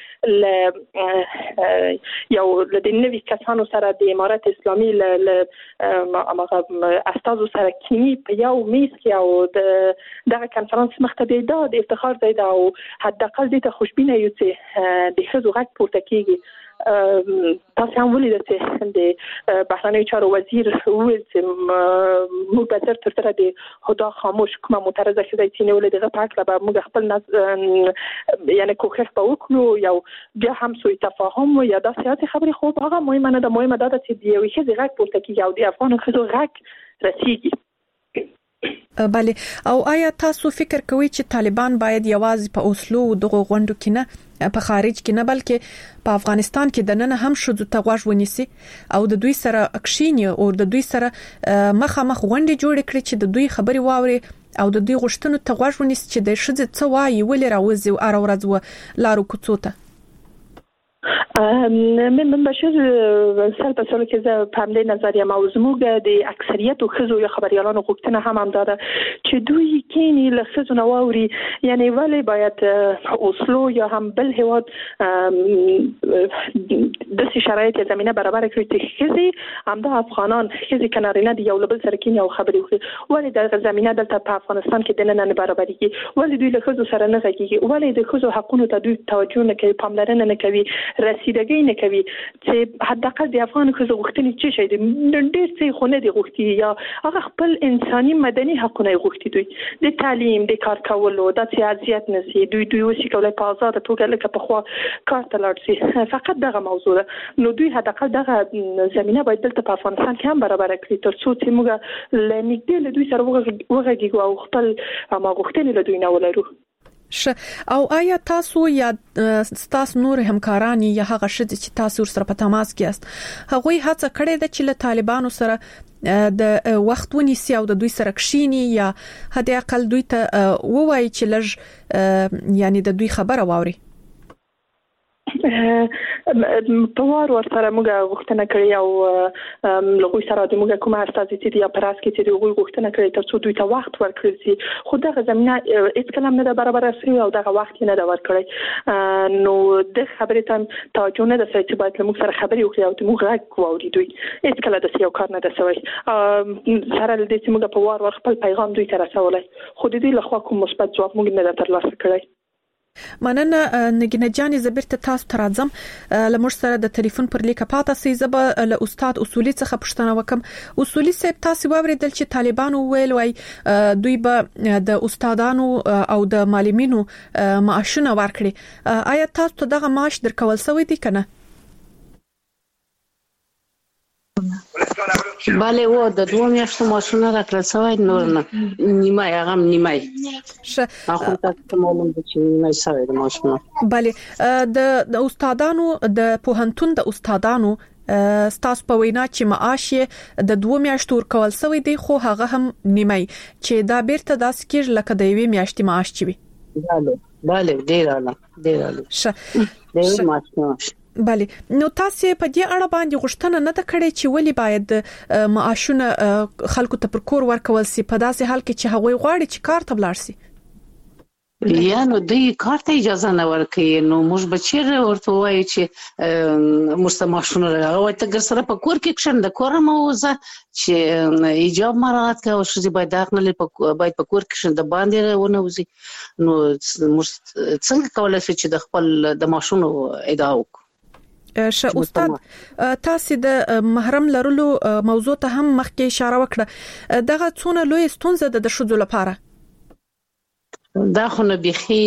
کې یو له دې نوي کسانو سره د امارت اسلامي له استازو سره کینی په یو میز کې او دغه کنفرانس مخته دا د افتخار ځای ده او حداقل دې ته خوشبینه یو چې د ښځو غږ پورته کیږي تاسو هم ولیدل چې د بهرنیو چارو وزیر وویل چې موږ به تر سره د هدا خاموش کومه معترضه ښځه چې نیولې دغه په اړه به موږ خپل یعنی کوښښ به وکړو یو بیا هم سوء تفاهم یا دا سیاسي خبرې خو هغه مهمه نه ده مهمه ده چې د یوې ښځې غږ پورته کیږي او د افغان ښځو غږ رسیږي بله او آیا تاسو فکر کوئ چې طالبان باید یوازې په اوسلو دغه غونډو کې نه په خارج کې نه بلکې په افغانستان کې د نن هم شذ ته غوږ ونیسي او د دوی سره اکشینی او د دوی سره مخامخ غونډې جوړ کړي چې د دوی خبري واوري او د دوی غوښتنو ته غوږ ونیسي چې د شذ څه وایي ولې راوځي او ورځ و لارو کوڅو ته من بشیر سل په سره کې زه په همدې نظریه موضوع د اکثریت خزو یا خبريالانو غوښتنه هم داده چې دوی کینی له خزو نو اوري یعنی ولی باید اوسلو یا هم بل هواد د شرایط زمینه برابر کړي چې خزي همدا افغانان خزي کنارینه دی یو بل سره کینی او خبري وکړي ولی د زمینه دلته په افغانستان کې د نه برابرۍ ولی دوی له خزو سره نه غږیږي ولی د خزو حقوقو ته دوی توجه نه کوي پاملرنه نه کوي رسیدګي نه کوي چې حداقل د افغان خزو غوښتنې چې شي د ډېر څه خونه دي غوښتي یا هغه خپل انساني مدني حقونه غوښتي دوی د تعلیم د کار کولو د سیاست نسی دوی وسی کولای په آزاد توګه لکه په خوا کار ته لاړ شي فقط دغه موضوع ده نو دوی حداقل دغه زمينه باید دلته په افغانستان کې هم برابر کړي ترڅو چې موږ لنګدې له دوی سره وغږیږو او خپل غوښتنې له دوی نه ولرو او آیا تاسو یا تاسو نور همکارانی یا هغه شته چې تاسو سره په تماس کې است هغه هڅه کړې ده چې له طالبانو سره د وخت ونیسي او د دوی سره کښینی یا هدا اقل دوی ته ووایي چې لږ یعنی د دوی خبره واوري په وار ورسره موږ غوښتنه کړې او لغوي سره د موږ کومه استازي چې یا پراس کې چې دوی غوښتنه کړې ترڅو دوی ته وخت ورکړي شي خو دغه زمينه هیڅ کلام نه برابر شوی او دغه وخت نه دا ورکړي نو د خبرې ته توجه نه ده چې باید موږ سره خبرې وکړي او موږ غږ واوري دوی هیڅ کله د یو کار نه ده شوی سره د دې چې موږ په وار خپل پیغام دوی ته رسولای خو د دې لخوا کوم مثبت ځواب موږ نه ترلاسه کړی مننه نګینه جانې زبرته تاسو ترازم لمر سره د ټلیفون پر لیکه پاته سي زب له استاد اصولي څخه پښتنه وکم اصولي صاحب تاسو واوریدل چې طالبانو ویل وای دوی به د استادانو او د معلمینو معاشونه ورکړي آیا تاسو ته دغه معاش درکول سوی دي کنه بله و د دوه میاشتو معاشونه راکړل سوی نور نه نیمه هغه نیمه اخو تاسو معلوم دي چې نیمه سوی د معاشونه بله د استادانو د پوهنتون د استادانو ستاسو په وینا چې معاش د دوه میاشتو ورکول سوی دی خو هغه هم نیمه چې دا بیرته داس کېږي لکه د یوې میاشتې معاش چوي بله ډیر معاش بله نو تاسو په دې اړه باندې غوښتنه نه کړې چې ولی باید معاشونه خلکو ته پر کور ورکول سي په داسې حال کې چې هغوی غواړي چې کار ته ولاړ سي یا نو دوی کار ته اجازه نه ورکوي نو موږ به چیرې ورته وایو چې مستماشونه راغوي ته سره په کور کې کښن د کور موزه چې ایجاب مراعات کوي او شې باید داخله باید په کور کې د باندې ونوزي نو څنګه کولای شي چې د خپل د ماشونو ادعا وکړي استاد تاسو د محرم لرلو موضوع ته هم مخکې اشاره وکړه دغه څونه لوی ستونزه د شذو لپاره دا خو نه بيخي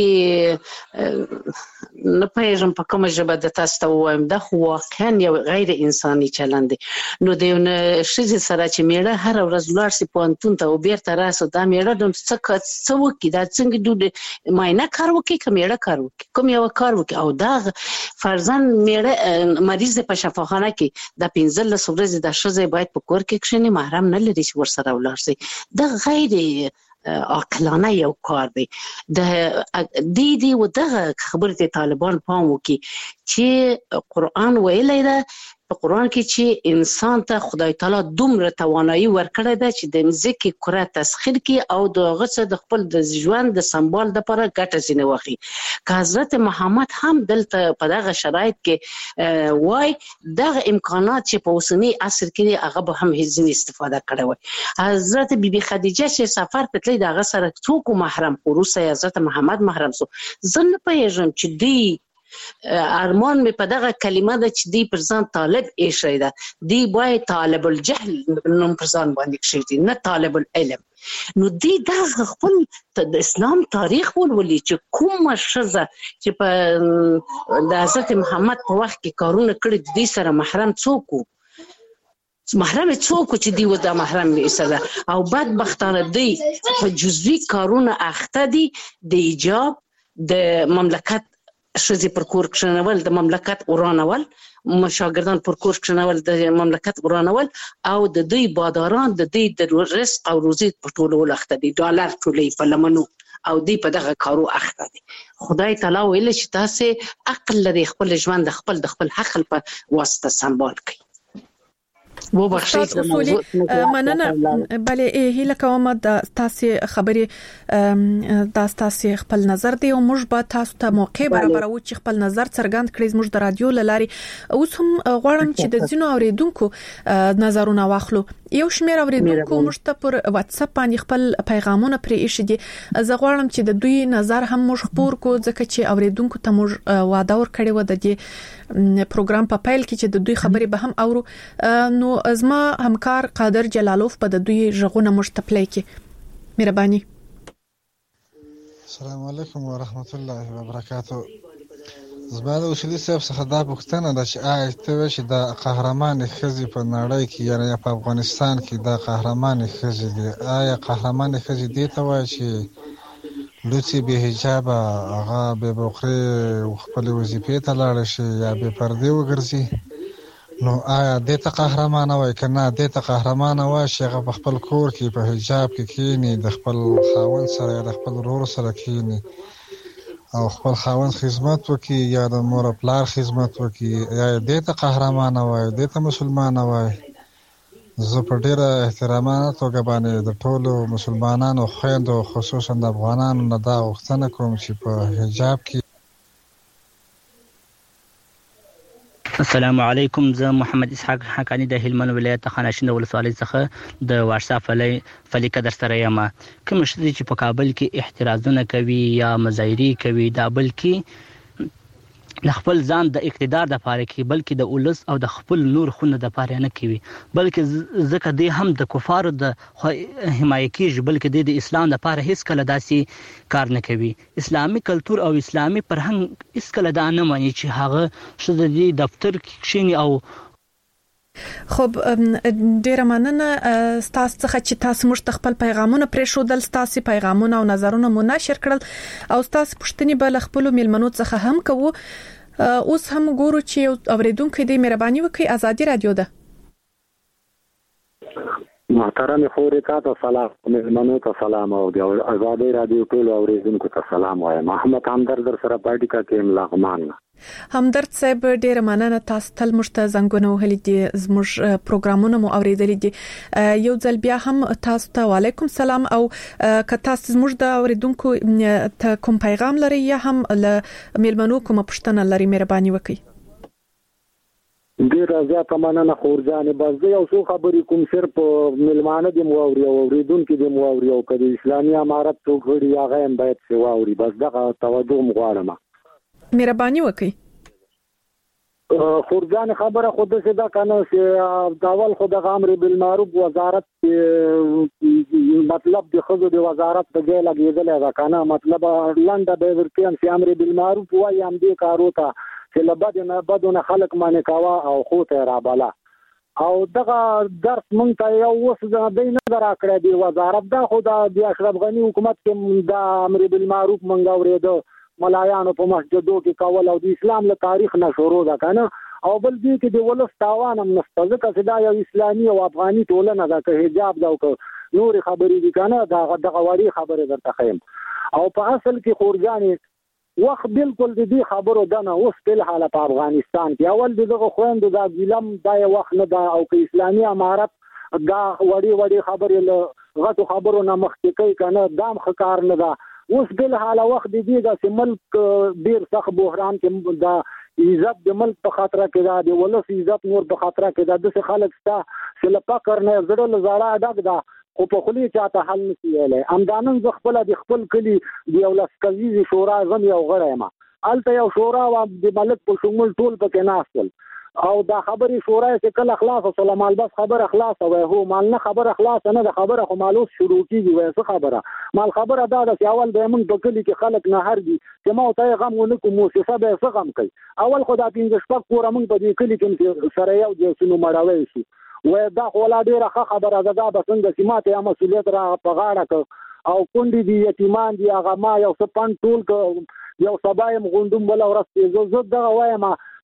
نه پېژم په کومه ژبه د تاسو ته وایم دا خو واقعا یو غیر انساني چلند دی نو د شذ سره چې میړه هر ورځ لار سي پونتون ته او بیرته راسو دا میړه د څه وکي دا څنګه دوی ماینه کار وکي کومه کار وکي کوم یو کار وکي او دا فرضاً میړه مریض په شفاخانه کې د 15 ورځې د شذ باید په کور کې کښنی محرم نه لري چې ورسره ولار سي دا غیر عقلانه یو کار دی د دې و دغه خبرې طالبان پام وکي چې قرآن ویلی ده په قرآن کې چې انسان ته خدای تعالی دومره توانایي ورکړی ده چې د مځکې کره تسخیر کړي او د غڅ د خپل د ژوند د سمبال لپاره ګټه ځینې واخلي که حضرت محمد هم دلته په دغه شرایط کې وای دغه امکانات چې په اوسنی عصر کې هغه به هم هیڅ استفاده کړی وای حضرت بیبي خدیجه چې سفر پتلی دغه سره څوک محرم وروسته حضرت محمد محرم سو زنه پېژم چې دی ارمان می په دغه کلمه د چې دی پر ځان طالب ایښی ده دی باید طالب الجهل نوم پر ځان باندې کښی دی نه طالب العلم نو دی دغه خپل د اسلام تاریخ ولولي چې کومه ښځه چې په د حضرت محمد په وخت کې کارونه کړي دی سره محرم څوک محرم څوک چې دی و د محرم ایسره او بدبختانه دی په جزوی کارونه اخته دي د ایجاب د مملکت شذې پر کور کښنول د مملکت ورانول شاګردان پر کور کښنول د مملکت ورانول او د دوی باداران د دوی د رزق او روزي په ټولو اخته دي ډالر ټولې په لمنو او دی په دغه کارو اخته دي. خدای تعالی ویل چې تاسو عقل لري خپل ژوند د خپل عقل په واسطه سمبال کړئ. استاد اصولي مننه. بلې هیله کوم د تاسو خبرې د تاسو خپل نظر دی او موږ به تاسو ته موقع برابرو چې خپل نظر څرګند کړئ. موږ د رادیو لاري اوس هم غواړم چې د ځینو اوریدونکو نظرونه واخلو. یو شمېر اوریدونکو موږ ته پر واتس اپ باندې خپل پیغامونه پرې ایښي دي. زه غواړم چې د دوی نظر هم موږ خبر کو ځکه چې اوریدونکو ته موږ وعده ورکړې و د دې پروګرام په پیل کې چې د دوی خبرې به هم اورو. نو ازما همکار قادر جلالوف په د دوی ژغونه مشتپلای کی. مهرباني. السلام علیکم ورحمت الله وبرکاته. زباله اصولي صاحب څخه دا پوښتنه ده چې آیا ته چې د قهرمان ښځې په نړۍ کې یعنی په افغانستان کې د قهرمان ښځې دي، آیا قهرمان ښځې دي ته وایي چې لوڅي به حجاب هغه به بوخري خپل وظیفې ته لاړ شي یا به پردې وګرځي؟ نو آیا دې ته قهرمان وای کنه دې ته قهرمان وای چې هغه په خپل کور کې په حجاب کې کینی د خپل خاوند سره یا د خپل ورور سره کینی او خپل خاوند خدمت وکي یا د مور پلار خدمت وکي، یا دې ته قهرمان وای دې ته مسلمان وای؟ زه په ډیره احترامانه توګه باندې د ټولو مسلمانانو خویندو خصوصا د افغانانو نه دا غوښتنه کوم چې په حجاب کې. السلام علیکم. زه محمد اسحاق حقانی د هلمند ولایت خانشین ولسوالۍ څخه د واتس اپ فلیکه در سره یم. کوم شته چې په کابل کې احترازونه کوي یا مظاهرې کوي دا بلکې د خپل ځان د اقتدار د پاره کې بلکې د اولس او د خپل نور خونه د پاره نه کوي، بلکې ځکه دی هم د کفارو د حمایت کیږي، بلکې د اسلام د پاره هیڅ کله داسې کار نه کوي. اسلامي کلچر او اسلامي فرهنګ هیڅ کله دا نه مانی چې هغه شته دی دفتر کې شینی او خب ډیره مننه تاسو څخه چې تاسو موږ خپل پیغامونه پرې شودل، تاسو پیغامونه او نظرونه مو نشر کړل او تاسو پښتني بل خپل میلمنو څخه هم کوو. اوس هم ګورو چې اوریدونکو دې مهرباني وکړي. ازادي رادیو ده. محترم خورې ته سلام، میلمنو ته سلام او د ازادي رادیو ټول اوریدونکو ته سلام وایم. محمد همدرد سره پاتې کا کې ملغمان. همدرد صاحب ډیره مننه. تاسو تل مشته زنګونه وهلي دي، زموږ پروګرامونه مو اوریدلي دي. یو ځل بیا هم تاسو ته وعلیکم سلام. او که تاسو زموږ د اوریدونکو ته کوم پیغام لري یا هم له میلمنو کوم پوښتنه لري مهرباني وکړئ. ډیر زیاته مننه خورجانې. بس زه یو څو خبرې کوم صرف میلمانه دې مو اوري او اوریدونکو دې مو اوري او کله اسلامي امارت څوک غړي هغه هم باید څه واوري. بس دغه توجه مو غواړم. مهرباني وکړئ. خورجان خبره خود څه دا کنه چې داول خود د امر بالمعروف وزارت مطلب د خود د وزارت په ځای لګیدل دا کنه مطلب لنډه به ورکیم چې امر بالمعروف وایي هم دې کارو ته چې لبدنه بدونه خلق باندې کاوه او خو ته را بالا او دغه درس مونږ ته یو وسه د نه راکړه دی وزارت دا خو د اشرف غنی حکومت کې د امر بالمعروف مونږ اورېدو ملایانو په مسجدو کې کول او د اسلام له تاریخ نه شروع ده کنه او بل دې کې د ولس تاوان هم نشته ځکه چې دا یو اسلامي او افغاني ټولنه ده که حجاب دا او نور خبرې دي کنه دا دغه وړي خبره درته خیم او په اصل کې خورجانې وخت بالکل د دې خبرو دنه اوس په حاله په افغانستان کې اول دغه خويندو دا ګلم دا وخت نه دا او که اسلامي امارت دا وړي خبرې له غټو خبرو نه مخکې کوي کنه دام خکار نه دا اوس په حاله وخت دی چې ملک ډیر سخت بحران کې دا عزت د ملک په خاطر کې دا د ولس عزت نور په خاطر کې دا د خلک ستا چې لپاره نه زړه لزړه ډک دا او په خلی چاته حل نشي ویلای. امدانن ز خپل د خپل کلی دی یو لسکوي شورا غم یو غړی ما الته یو شورا او د ملک په شمول ټول پکې ناستل او دا خبري شورا چې کله اخلاص او سلام بس خبر اخلاص او هو مال نه خبر اخلاص نه د خبره خو مالوس شروع کیږي وای څه خبره مال خبره دا چې اول به موږ په کلی کې خلک نه هر دي چې ما ته غم ونه کوم مؤسسه به څه غم کوي اول خدای پینځه شپږ کور موږ په دې کلی کې سره یو د سونو مړاوي شي وای دا خو لا ډیره خبره ده دا بسنګ سیمات یا مسولیت را په غاړه او کندي دي یتیمان دي هغه ما یو سپن ټول یو سبایم غوندم بل ورسته زه دغه وایم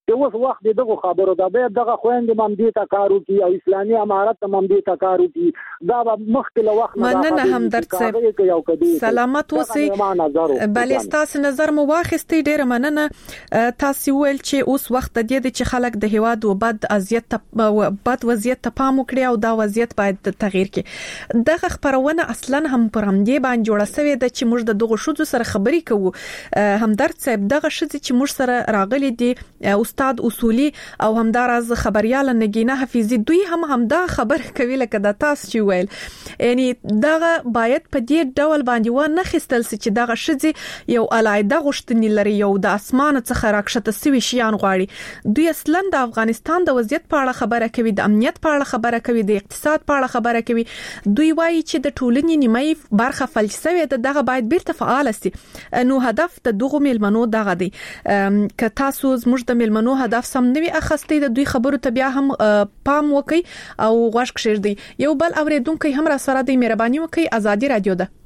چې اوس وخت دغه خبرو دا به دغه خويندې مم دې ته کارو کی او اسلامي امارت مم دې ته کارو کی دا مخکې له وخت مننه همدرد صاحب سلامت اوسئ بلې تاسو نظر مو واخیستئ ډیره مننه تاسو ویل چې اوس وخت د دې چې خلک د هواد او بد وضعیت ته پام وکړي او دا وضعیت باید تغییر کړي دغه خبرونه اصلا هم پر همدې باندې جوړه شوې ده چې موږ د دغه شوزو سره خبرې کوو همدرد صاحب دغه شذ چې موږ سره راغلي دي استاد اصولي او همدارز خبريال نگینه حفیظي دوی همدا خبر کوي لکه د تاسو چې ویل یعنی دغه باید په دې ډول باندې و نه خستل چې دغه شذ یو علایده غشتنی لري یو د اسمان څخه راکښته سوي شیان غواړي دوی اصلا د افغانستان د وضعیت په اړه خبره کوي د امنیت په اړه خبره کوي د اقتصاد په اړه خبره کوي دوی وایي چې د ټولنې نیمه برخه فلسفه دغه باید بیرته فعال شي نو هدف د دغه ملمنو دغه دی که تاسو زموږ د ملمنو هدف سم نوي اخستې د دوی خبرو ته بیا هم پام وکي او غوښ کړئ یو بل اوریدونکو هم را سره د مهرباني وکي ازادي رادیو ده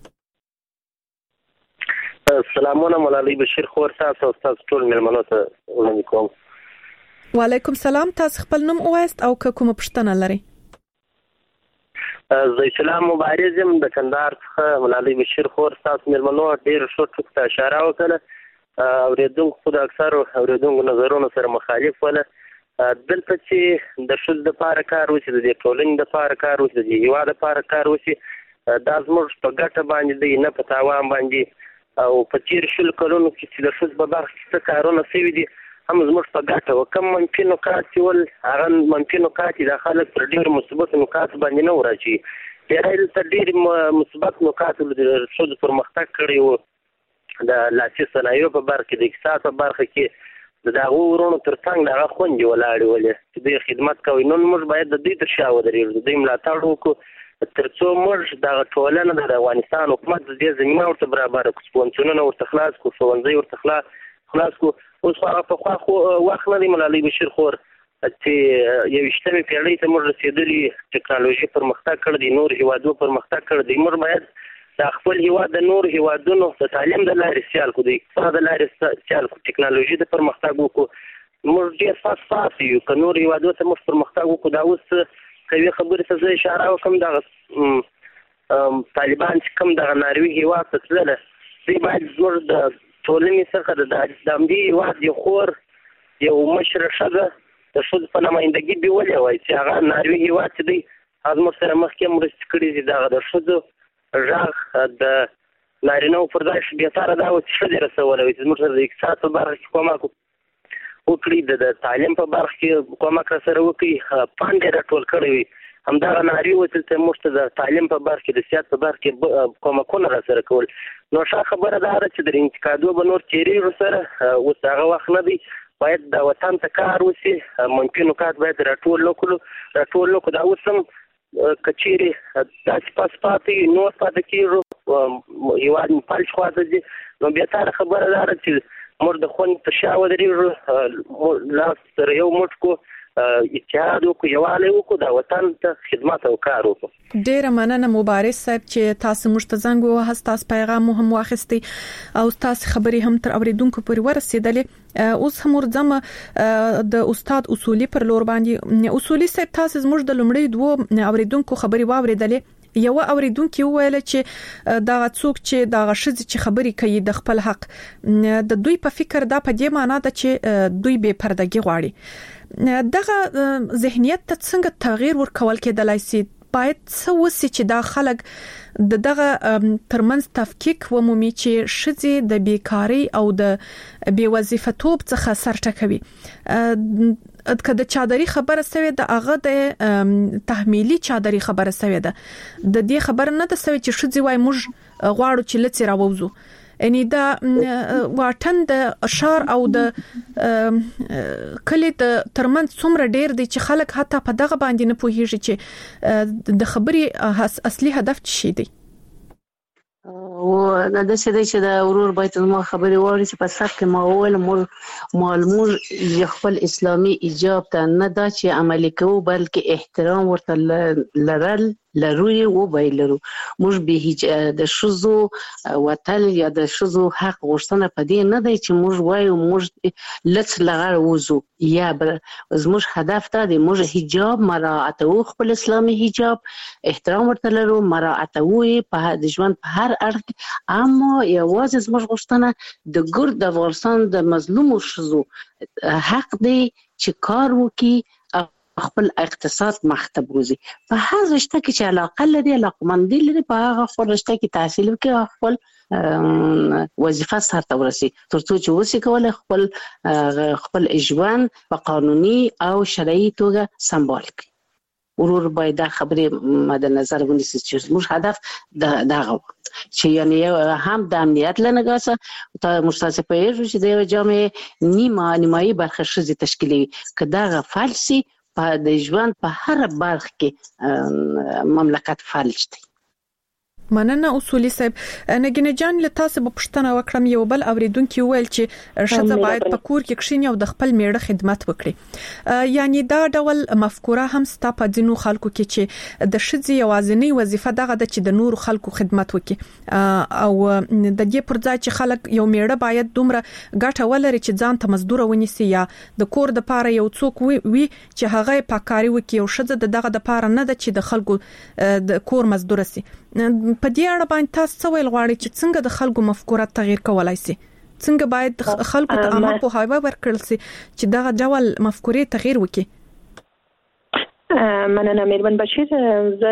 سلامونه مولانا بشیر خور تاسو استاد ټول ملمنو ته وړاندې کوم وعلیکم سلام تاسو خپل نوم اوایست او کومه پوښتنه لرئ زه اسلام مبارزم د کندهار څخه مولانا بشیر خور تاسو ملمنو ډیر ښه ټکو ته اشاره وکړه اوریدونکو خو د اکثر اوریدونکو نظرونو سره مخالف ول دلته چې د شل د پاره کار وشي د ټولنې د پاره کار وشي د هیواد د پاره کار وشي دا زموږ په ګټه باندې دی نه په تاوان باندې او په تیر شل کلونو کې د شل په برخه کې کارونه شوي دي هم زموږ په ګټه وکم منفي نکات ول هغه منفي نکات د خلک پر ډیر مثبت نکات باندې نه ورچی ډیر ډیر مثبت نکات د شود پرمختګ کړی وو د لاسي صنایعو په برخه کې د اقتصاد په برخه کې د هغو ورونو ترڅنګ دغه خوندې ولاړې ولې چې دوی خدمت کوي نو موږ باید د دوی تر شا ودرېږو د دوی ملاتړ وکړو تر څو موږ دغه ټولنه د افغانستان حکومت د دې زمینه ورته برابره کړو سپونسرونه ورته خلاص کړو ښوونځي ورته خلاص کړو اوس هغه په خو وخت نه دی مولانا بشیر خور چې یو شتمه پیړۍ ته موږ رسیدلی ټکنالوژي پرمختګ کړ دي نور هیوادو پرمختګ کړ دي موږ باید د خپل هیواد د نور هیوادونو د تعلیم د لارې سیال کو دي اقتصاد د لارې سیال کو ټکنالوژي د پرمختګ وکړو موږ ډیر فاست یو ک نور هیوادو ته موږ پرمختګ وکړو دا اوس کوي خبره ته زه اشاره وکم دا طالبان چې کوم د ناروی هیواد ته تلل دی باید زور د ټولنې څخه د امدی هیواد یو خور یو مشر شګه د شود په نمائندګي دی ولې وای چې هغه ناروی هیواد چې دی هغه سره مخکې مرسته کړې دي دا د شود ژغ د نارینه پر ځای بیا تر دا و چې شدي رسولوي چې موږ د اقتصاد په برخه کې کومه وکړي د تعلیم په برخه کې کومه سره وکړي پاندې راټول کړی همدا ناری وته ته موږ د تعلیم په برخه کې د سیاست په برخه کې کومه را سره کول نو ښه خبره ده چې د انتقادو به نور چیرې سره اوس هغه وخت نه دی باید د وطن ته کار وشي ممکن نکات باید راټول نکړو دا اوس هم کچيري داسې پاسپاتې نور پاتې کیږي یواد پالش خواته دي نو بیا تر خبره ده چې موږ د خون په شاو درې لاس سره یو مټکو اتحاد وکړو یواله وکړو د وطن ته خدمت او کار وکړو ډیر مننه مبارز صاحب چې تاسو موږ ته زنګ ووهاست تاسو پیغام هم واخیستي او تاسو خبرې هم تر اوریدونکو پورې ورسېدلې اوس هم ورځم د استاد اصولي پر لور باندې اصولي صاحب تاسو موږ د لومړي دوه اوریدونکو خبرې واوریدلې یو اوریدونکو ویل چې دا څوک چې دا غشز چې خبرې کوي د خپل حق د دوی په فکر دا په دې معنی ده چې دوی به پردګي غواړي دغه ذهنیت ته څنګه تغییر ورکول کېدلای شي باید څه وسي چې دا خلک دغه ترمنځ تفکیک ومومي چې شذي د بیکاری او د بیوظیفتوب څخه سرټکوي کله چادري خبره سوي د هغه د تحمیلی چادري خبره سوي ده د دې خبره نه ده سوي چې شذي وای موږ غواړو چې لڅ راووزو اني دا واټن د اشار او د کلی د ترمن څومره ډیر دي چې خلک حتی په دغه باندې نه پوهیږي چې د خبري اصلي هدف څه دی او دا چې د ورور بیت المال خبري واري چې په سخت کې معلومه خپل اسلامي ایجاب ته نه دا چې عملي کوو بلکې احترام ورته لرل لرو او بایلرو موږ به د شذو وتل یا د شذو حق غوښتنه پدې نه دی چې موږ وایو موږ لڅ لغړ وځو یا زموږ هدف دا دی موږ حجاب مراعاتو خپل اسلامي حجاب احترام ورته لرو مراعاتو په د ژوند په هر اړخ اما یوازې زموږ غوښتنه د ګرد د افغانستان د مظلومو شذو حق دی چې کار وکړي خپل اقتصاد مخته بوزي په هر رشته کې چې علاقه لري علاقمندي لري په هغه خپل رشته کې تحصیل وکړي خپل وظیفه سرته ورسي ترڅو چې وسی کول خپل ژوند په قانوني او شرعي توګه سمبال کړي ورور باید دا خبرې مد نظر ونیسي چې موږ هدف دغه چې یعنی هم د امنیت لنګاسه ته مستضعفه یې چې د جامعه نیمایي برخه شذې تشکیلوي که دغه فلسي په د ژوند په هر برخه کې مملکت فلج دی. مننه اصولي صاحب نګینه جان له تاسو په پښتنه وکړم یو بل اوریدونکو ویل چې شذ باید په کور کې کښینی او د خپل میړه خدمت وکړي یعنی دا ډول مفکوره هم ستا په ځینو خلکو کې چې د شذ یوازینی وظیفه دغه د چې د نور خلکو خدمت وکړي او د دې پر ځای چې خلک یو میړه باید دومره ګټه ولري چې ځان ته مزدور ونیسي یا د کور د پاره یو څوک وي چې هغه پاکاری وکړي او شذ دغه د پاره نه د چې د خلکو د کور مزدور سي په دې اړه باندې تاسو څه ویل غواړئ چې څنګه د خلکو مفکوره تغییر کولای شي څنګه باید خلکو ته عامه په هاوی ورکړل شي چې دغه ډول مفکورې تغییر وکړي مننه مهربان بشیر زه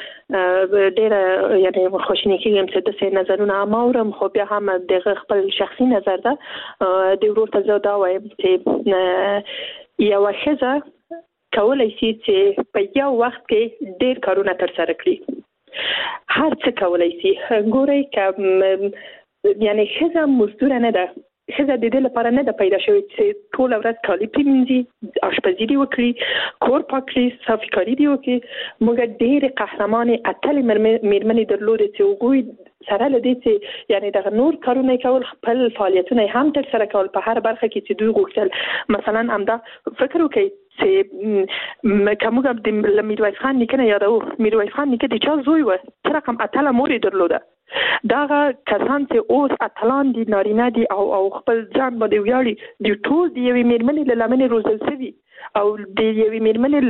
ډیره یعنی خوشنه کېږم چې د څه نظرونه ماورم خو بیا هم د خپل شخصي نظر ده د ورور ته زه دا وایم چې یو ښځه کولای شي چې په یو وخت کې ډیر کارونه ترسره کړي هر څه کولای شي ګورئ که یعنی ښځه مزدور نه ده ښځه د دې لپاره نه ده پیدا شوې چې ټول ورځ کالي پرېمینځي آشپزي دی وکړي کور پاک کړي صافي کاری دی وکړي موږ ډېرې قهرمانې اتلې مېرمنې درلودې چې هغوی سره لدې چې یعنی د نور کارونه کول خپل فعالیتونه هم تر سره کول په هر برخه کې چې دوی غوښتل مثلا همدا فکر وکړئ چې کومه د میرویس خان نیکه یادو میرویس خان نیکه د چا زوی و تر رقم اتله مور درلوده داغه کسان چې اوس اتلان دي نارینه دي او خپل ځان باندې ویاړي د ټول دی یوې مېرمنې لمنې روزل شوی او د یوې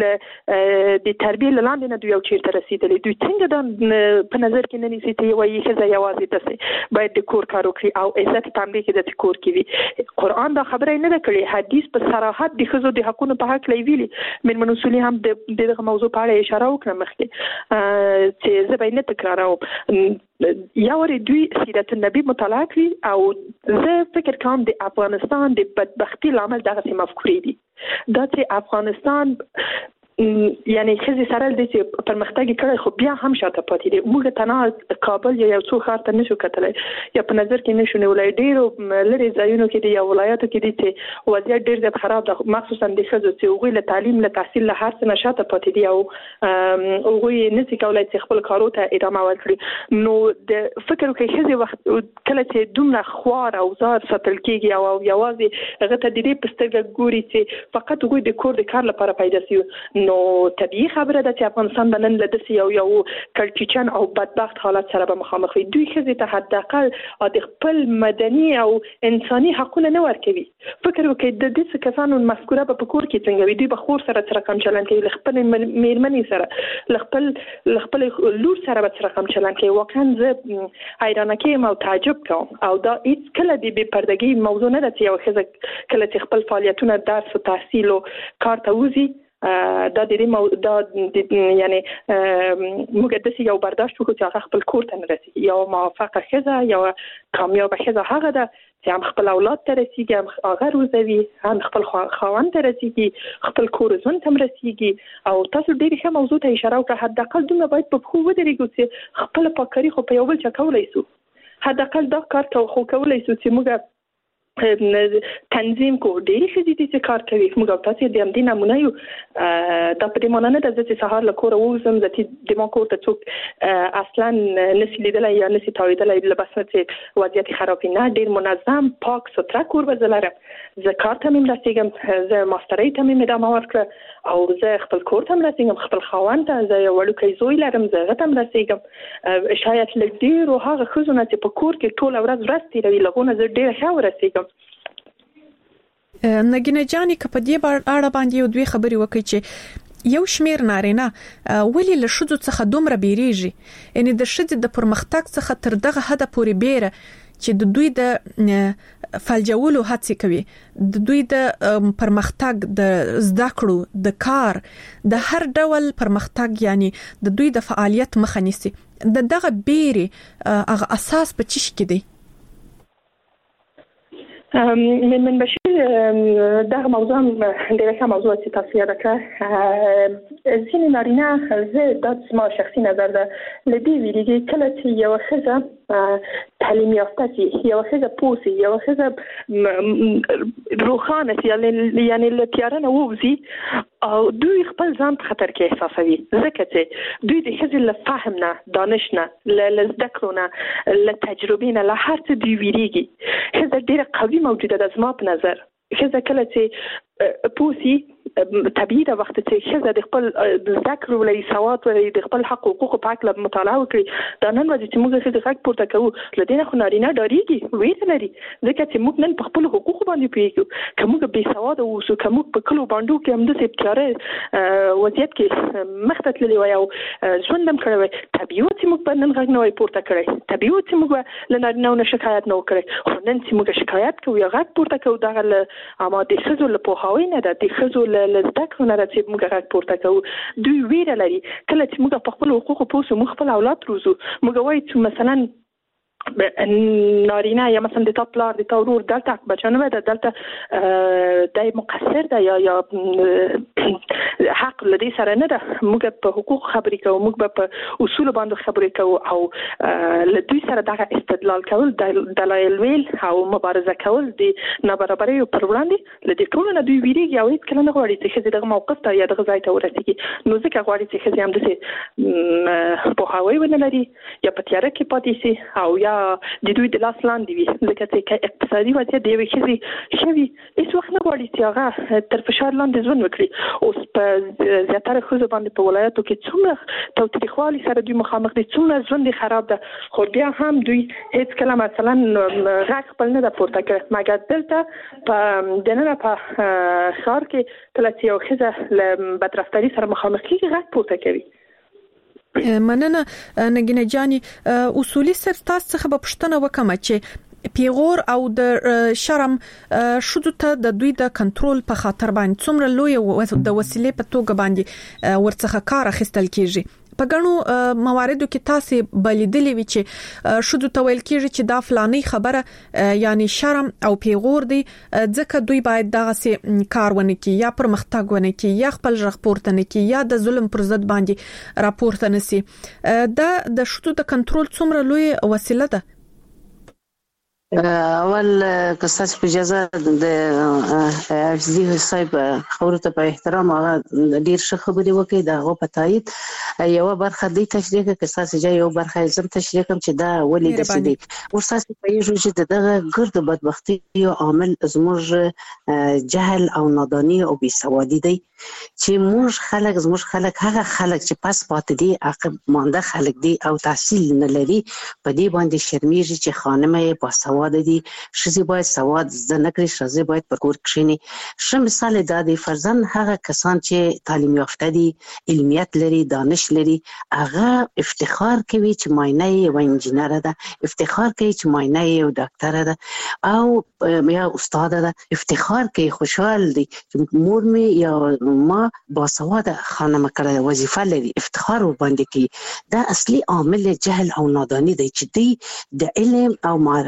مېرمنې د تربیه لاندې نه دوی یو چیرته رسیدلې دوی څنګه د په نظر کې نه نیسي چې وایي ښځه یوازې تاسو باید د کور کار وکړي او عزت تامین کې د کور کې وي قرآن دا خبره نه ده کړې حدیث په صراحت د ښځو د حقوقو په حق لوي مېرمن اصولي هم د دغه موضوع په اړه اشاره وکړه مخکې چې زه به نه تکراروم یا ور دوی سیرت النبی مطالعه کړي او زه فکر کوم د افغانستان د بدبختی لامل دغه مفکورې دي دا چې افغانستان یعنی خزي سره د چې پرمختګ کړي خو بیا هم شاته پاتې دي موږ تنها کابل یا یو څو ښار ته نشو کتلای یا په نظر کې نشو نیولای ډیرو لري ځایونو کې دی یا ولایاتو کې دي چې وضعیت ډیر زیات خراب ده مخصوصا د خزو چې هغوی له تعلیم له تحصیل له هر څه نشاته پاتې دي او هغوی نشي کولای چې خپل کارو ته ادامه ورکړي نو د فکر کوي خزي وخت کله چې دومره خوار او زار ساتل کیږي او یوازې هغه ته د دې پسترګ ګوري چې فقط هغوی د کور د کار لپاره پیدا شي نو طبيعي خبره ده چې افغانستان د نن له دسي یو کلچچن او بدبخت حالت سره به مخامخ وي دوی خزي ته حداقل د خپل مدني او انساني حقوقونه نه ورکوي فکر وکړئ د دې کسانو مذکوره په کور کې څنګه وي دوی به خور سره رقم چلن کوي خپل مېرمنې سره خپل لور سره به رقم چلن کوي واقعا زه حیرانه کېم او تعجب کوم او دا هیڅ کله د بې پردګۍ موضوع نه ده چې یو ښځه کله چې خپل فعالیتونه درس او تحصیل او کار ته وځي دا د دې یعنی موږ د یو برداشت وکړو چې هغه خپل کور ته نه رسیږي یو موفقه ښځه یو کامیابه ښځه هغه ده چې هم خپل اولاد ته رسیږي هم هغه روزوي هم خپل خاوند ته رسیږي خپل کور ژوند ته رسیږي او تاسو ډېر ښه موضوع ته اشاره وکړه حداقل دومره باید په پښو ودرېږو چې خپل پاککاري خو په یو بل چا کولی شو حداقل دا کار خو کولی شو چې موږ تنظیم کو ډېری خزي دي کار کوي موږ تاسو د امدی نمونه یو د پدې مانه نه د سهار له کور ووزم د دې ما کور ته څوک اصلا نسی لیدلای یا نسی تاویدلای لباسته وضعیت خراب نه ډېر منظم پاک ستر کور وزلره زه کار ته مم رسیدم زه ماستری ته مم ادامه ورکړه او زه خپل کور ته رسیدم خپل خاوند ته زه وړوکی زوی لرم زه غتم رسیدم شاید لډیر او هغه خزونه چې په کور کې ټول ورځ ورستي روي لغونه زه ډیر ښه ورسیدم. نګینه جاني کپ دې اړه باندې یو دوی خبري وکړي چې یو شمیر نارینه ولی له شذو څخه دومره بیریږي یعنی د شذ د پرمختګ څخه تر دغه حد پورې بیره چې د دوی د فلجولو هڅه کوي د دوی د پرمختګ د زده کړو د کار د هر ډول پرمختګ یعنی د دوی د فعالیت مخه نیسي دغه بیره هغه اساس په چی کې دی. من بشیر دغه موضوع ډیره ښه موضوع چې تاسو یاد کړه ځینې نارینه زه د ما شخصي نظر ده لدی ویریږي کله چې یو ښځه تعلیم یافته سي یو ښځه پوسي یو ښځه روخانه سي یعنی له تیاره نه ووځي او دوی خپل ځان په خطر کې احساسوي ځکه چې دوی د ښځې له فهم نه دانش نه له زده کړو نه له تجربې نه له هر څه دوی ویریږي. ښځه ډیره قوي موجوده ده زما په نظر ښځه کله چې پوسي طبيعي د وخت چې ښځه د خپل زده کړو ولې سواد ولې د خپل حق او حقوق په اړه مطالعه وکړي دا نن ورځ چې موږ ښځې حق پورته کوو لدينا خو نارینه ډاریږي ویره لري ځکه چې موږ نن په خپل حقوق باندې پیږو که موږ بې سواد اوسو که موږ په کلو باندې کې هم د سپتاره وضعیت کې مخته تللی وای او ژوند هم کړی وای طبيعي چې موږ په نن غږ نه وای پورته کړی طبيعي چې موږ له نارینه نه شکایت نه وکړي خو نن چې موږ شکایت کوو یا غږ پورته کوو دا اما د ښځو له پوهاوي نه ده د ښځو له زده کړو نه راځي موږ غږ پورته کوو دوی ویره لري کله چې موږ په خپل حقوقو پوسو موږ خپل اولاد روزو موږ وایو چې مثلا نارینه یا مثلا د تا پلار د تا ورور دلته بچانه ده دلته دای مقصر ده یا حق لدی سره نه ده موږ په حقوق خبرې کوو موږ په اصول باندې خبرې کوو او لدی سره دغه استدلال کول دلایل ویل او مبارزه کول د نابرابرۍ پر وړاندې لدی ټول نه دوی ویریږي او هیڅ کله نه غواړي چې ښځې دغه موقف ته یا دغه ځای ته ورسیږي نو ځکه غواړي چې ښځې هم داسې پوهاوی ونه لري یا په تیاره کې پاتې شي او یا د دوی د لاس لاندې وي ځکه چې اقتصادي وضعیت د یوې ښځې ښه وي هېڅ وخت نه غواړي چې هغه تر فشار لاندې ژوند وکړي اوس په زیاتره ښځو باندې په ولایاتو کې څومره تاوتریخوالي سره دوی مخامخ دي څومره ژوند خراب ده خو بیا هم دوی هیڅ کله مثلا غږ خپل نه ده پورته کړی مګر دلته په دننه په ښار کې کله چې یو ښځه له بدرفتاري سره مخامخ کېږي غږ پورته کوي. مننه نګینه جاني اصولي سر تاسو څخه په پښتنه وکم چې پیغور او د شرم شودو ته د دوی د کنټرول په خاطر باندې څومره لوی د وسیلې په توګه باندې ورڅخه کار اخیستل کیږي په غنو مواردو کې تاسو بلیدلې وی چې شودو ته ویل کیږي چې دا فلاني خبره یعنی شرم او پیغور دی ځکه دوی باید دغه سي کار ونه کی یا پرمختګ ونه کی یا خپل ژغ پورته نه کی یا د ظلم پر ضد باندې راپورته نسی دا د شودو د کنټرول څومره لوی وسیله ده. اول کساس په اجازه د حفظي صاحب خبرو ته په احترام هغه ډیر ښه خبرې وکړي دا په تایید یو برخه دی تشریح کې کساس جای یو برخه زم تشریح کوم چې دا ولې د سدي ورساس په یو چې دغه ګرد بدبختی او عامل زموږ جهل او نادانی او بي سوادي دی چې زموږ خلک هغه خلک چې پس پاتې دي عقب مانده خلک دي او تحصیل نه لري په دې باندې شرمېږي چې خانمه با دي شزي باید سواد زده نکړي شزي باید پر کور کښینی ښه مثال دا دی فرضاً هغه کسان چې تعلیم یافته دي علمیت لري دانش لري هغه افتخار کوي چې ماینه یو انجینر ده افتخار کوي چې ماینه یو ډاکټر ده او یا استاد ده افتخار کوي خوشحال دي چې مور می یا ما باسواده خانم کړه وظیفه لري افتخار وباندې کوي دا اصلي عامل جهل او نادانی دی چې دی د علم او معرفت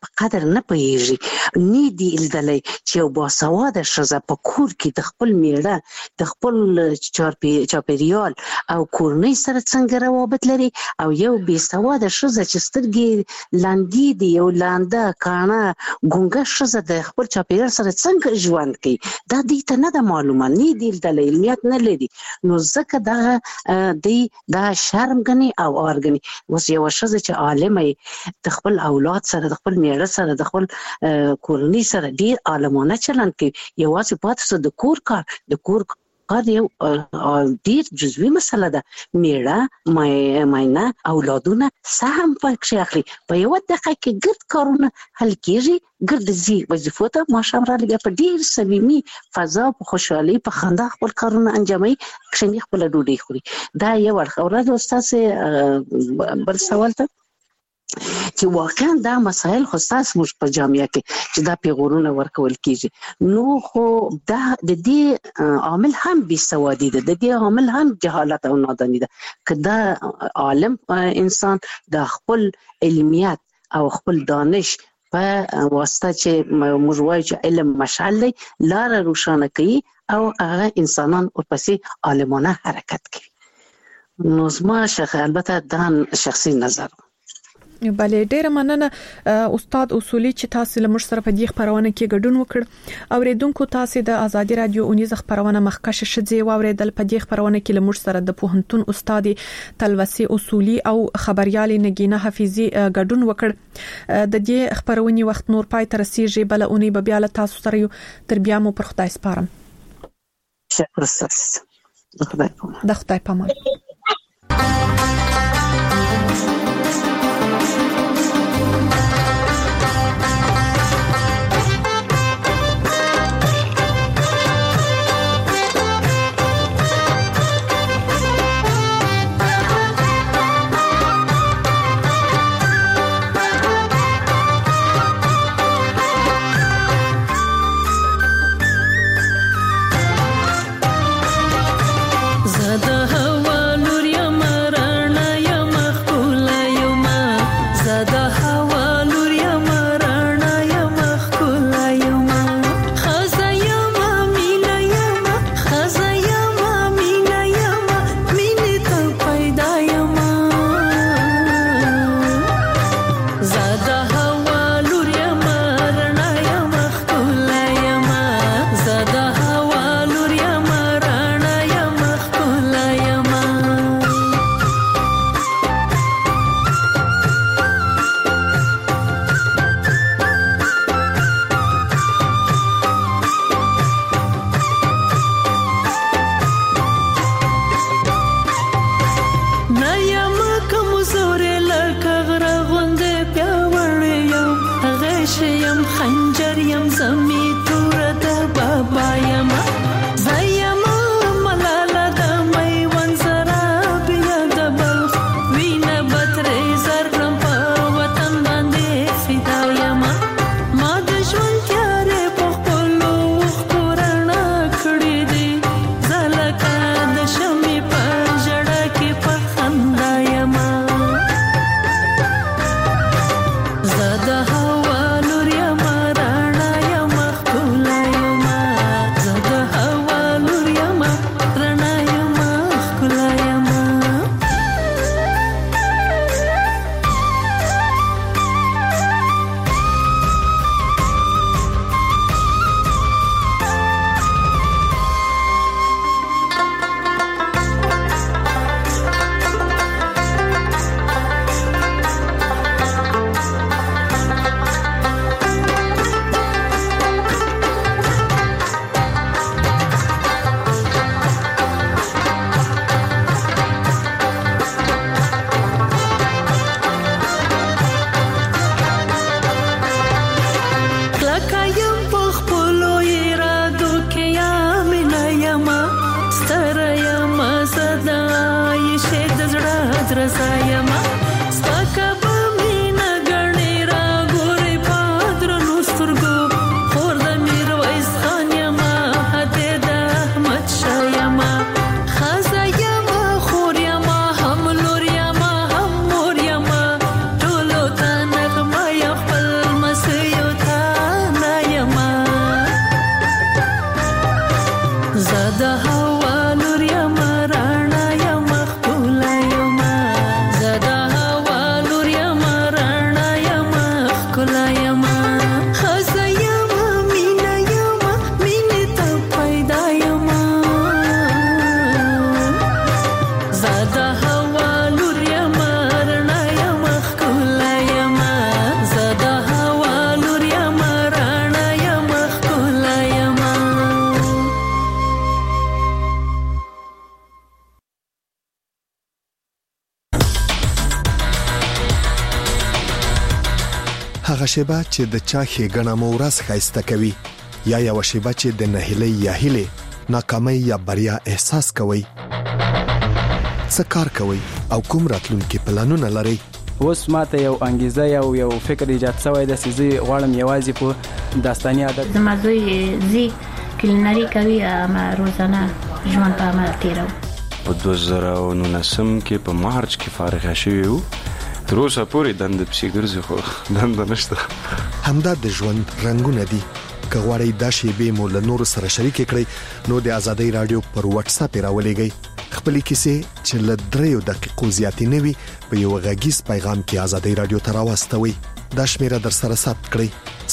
په قدر نه پوهیږي نه دی لیدلی چې یو باسواده ښځه په کور کې د خپل میړه د خپل چاپیریال او کورنۍ سره څنګه روابط لري او یو بېسواده ښځه چې سترګې لاندې دي یو لانده کاڼه ګونګه ښځه د خپل چاپیریال سره څنګه ژوند کوي دا دوی ته نه ده معلومه نه دی لیدلی علمیت نه لري نو ځکه دغه دوی دا شرم ګڼي او ار ګڼي. اوس یوه ښځه چې عالمه د خپل اولاد سره د خپل میړه سره د خپل کورنۍ سره ډېر عالمانه چلند کوي یوازې پاتې شو د کور کار د کور کار یو ډېر جزوي مسله ده میړه ماینه اولادونه سهم پکې اخلي په یوه دقیقه کې ګرد کارونه حل کېږي ګرد ځي وظیفو ته ماښام رالیږه په ډېر صمیمي فضا په خوشحالۍ په خندا خپل کارونه انجاموي کښېني خپله ډوډۍ خوري. دا یو اړخ. ورځ ستاسې بل سوال ته چې واقعا دا مسایل خو ستاسو موږ په جامعه کې چې دا پیغورونه ورکول کېږي نو خو دا د دې عامل هم بېسوادي ده د دې عامل هم جهالت او ناداني ده که دا عالم انسان د خپل علمیت او خپل دانش په واسطه چې موږ وایو چې علم مشعل دی لاره روښانه کوي او هغه انسانان ورپسې عالمانه حرکت کوي نو زما البته دا شخصي نظر. بله ډیره مننه استاد اصولي چې تاسو له موږ سره په دې خبرونه کې ګډون وکړ اوریدونکو تاسو د ازادي رادیو اونیز خبرونه مخکښ شځې واوریدل په دې خبرونه کې له موږ سره د پوهنتون استاد تلوسي اصولي او خبريال نگینه حفیظي ګډون وکړ. د دې خبرونې وخت نور پای تر رسیدي بل اونۍ به بیا له تاسو سره یو تر بیا مو پر خدای سپارم. شکر ستاسو. د خدای پامان. هغه شیبه چې د چا ښېګڼه مو ورځ ښایسته کوي یا یو شیبه چې د نهیلۍ یا هیلې ناکامۍ یا بریا احساس کوي. څه کار کوي او کوم راتلونکي پلانونه لري؟ اوس ماته یو انګیزه یو فکر ایجاد شوی د سيزي غواړم یوازې په داستاني عادت د مازوی زی کلینری کوي ما روزانه ژوند په عمل تیرو. په 2019 کې په مارچ کې فارغ شوی وو. تر اوسه پورې دند پسې ګرځي خو دند نشته. همدا د ژوند رنگونه دي. که غواړئ دا شیبې مو له نورو سره شریک کړئ نو د آزادۍ رادیو پر واتس اپ راولېږئ. خپل کیسې چې له 3 دقیقو زیاتې نه وي په یو غږیز پیغام کې آزادۍ رادیو ته راوستوئ. دا شمیره در سره ثبت کړئ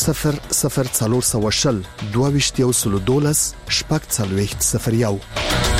00420 22 12 شپږ 40 01.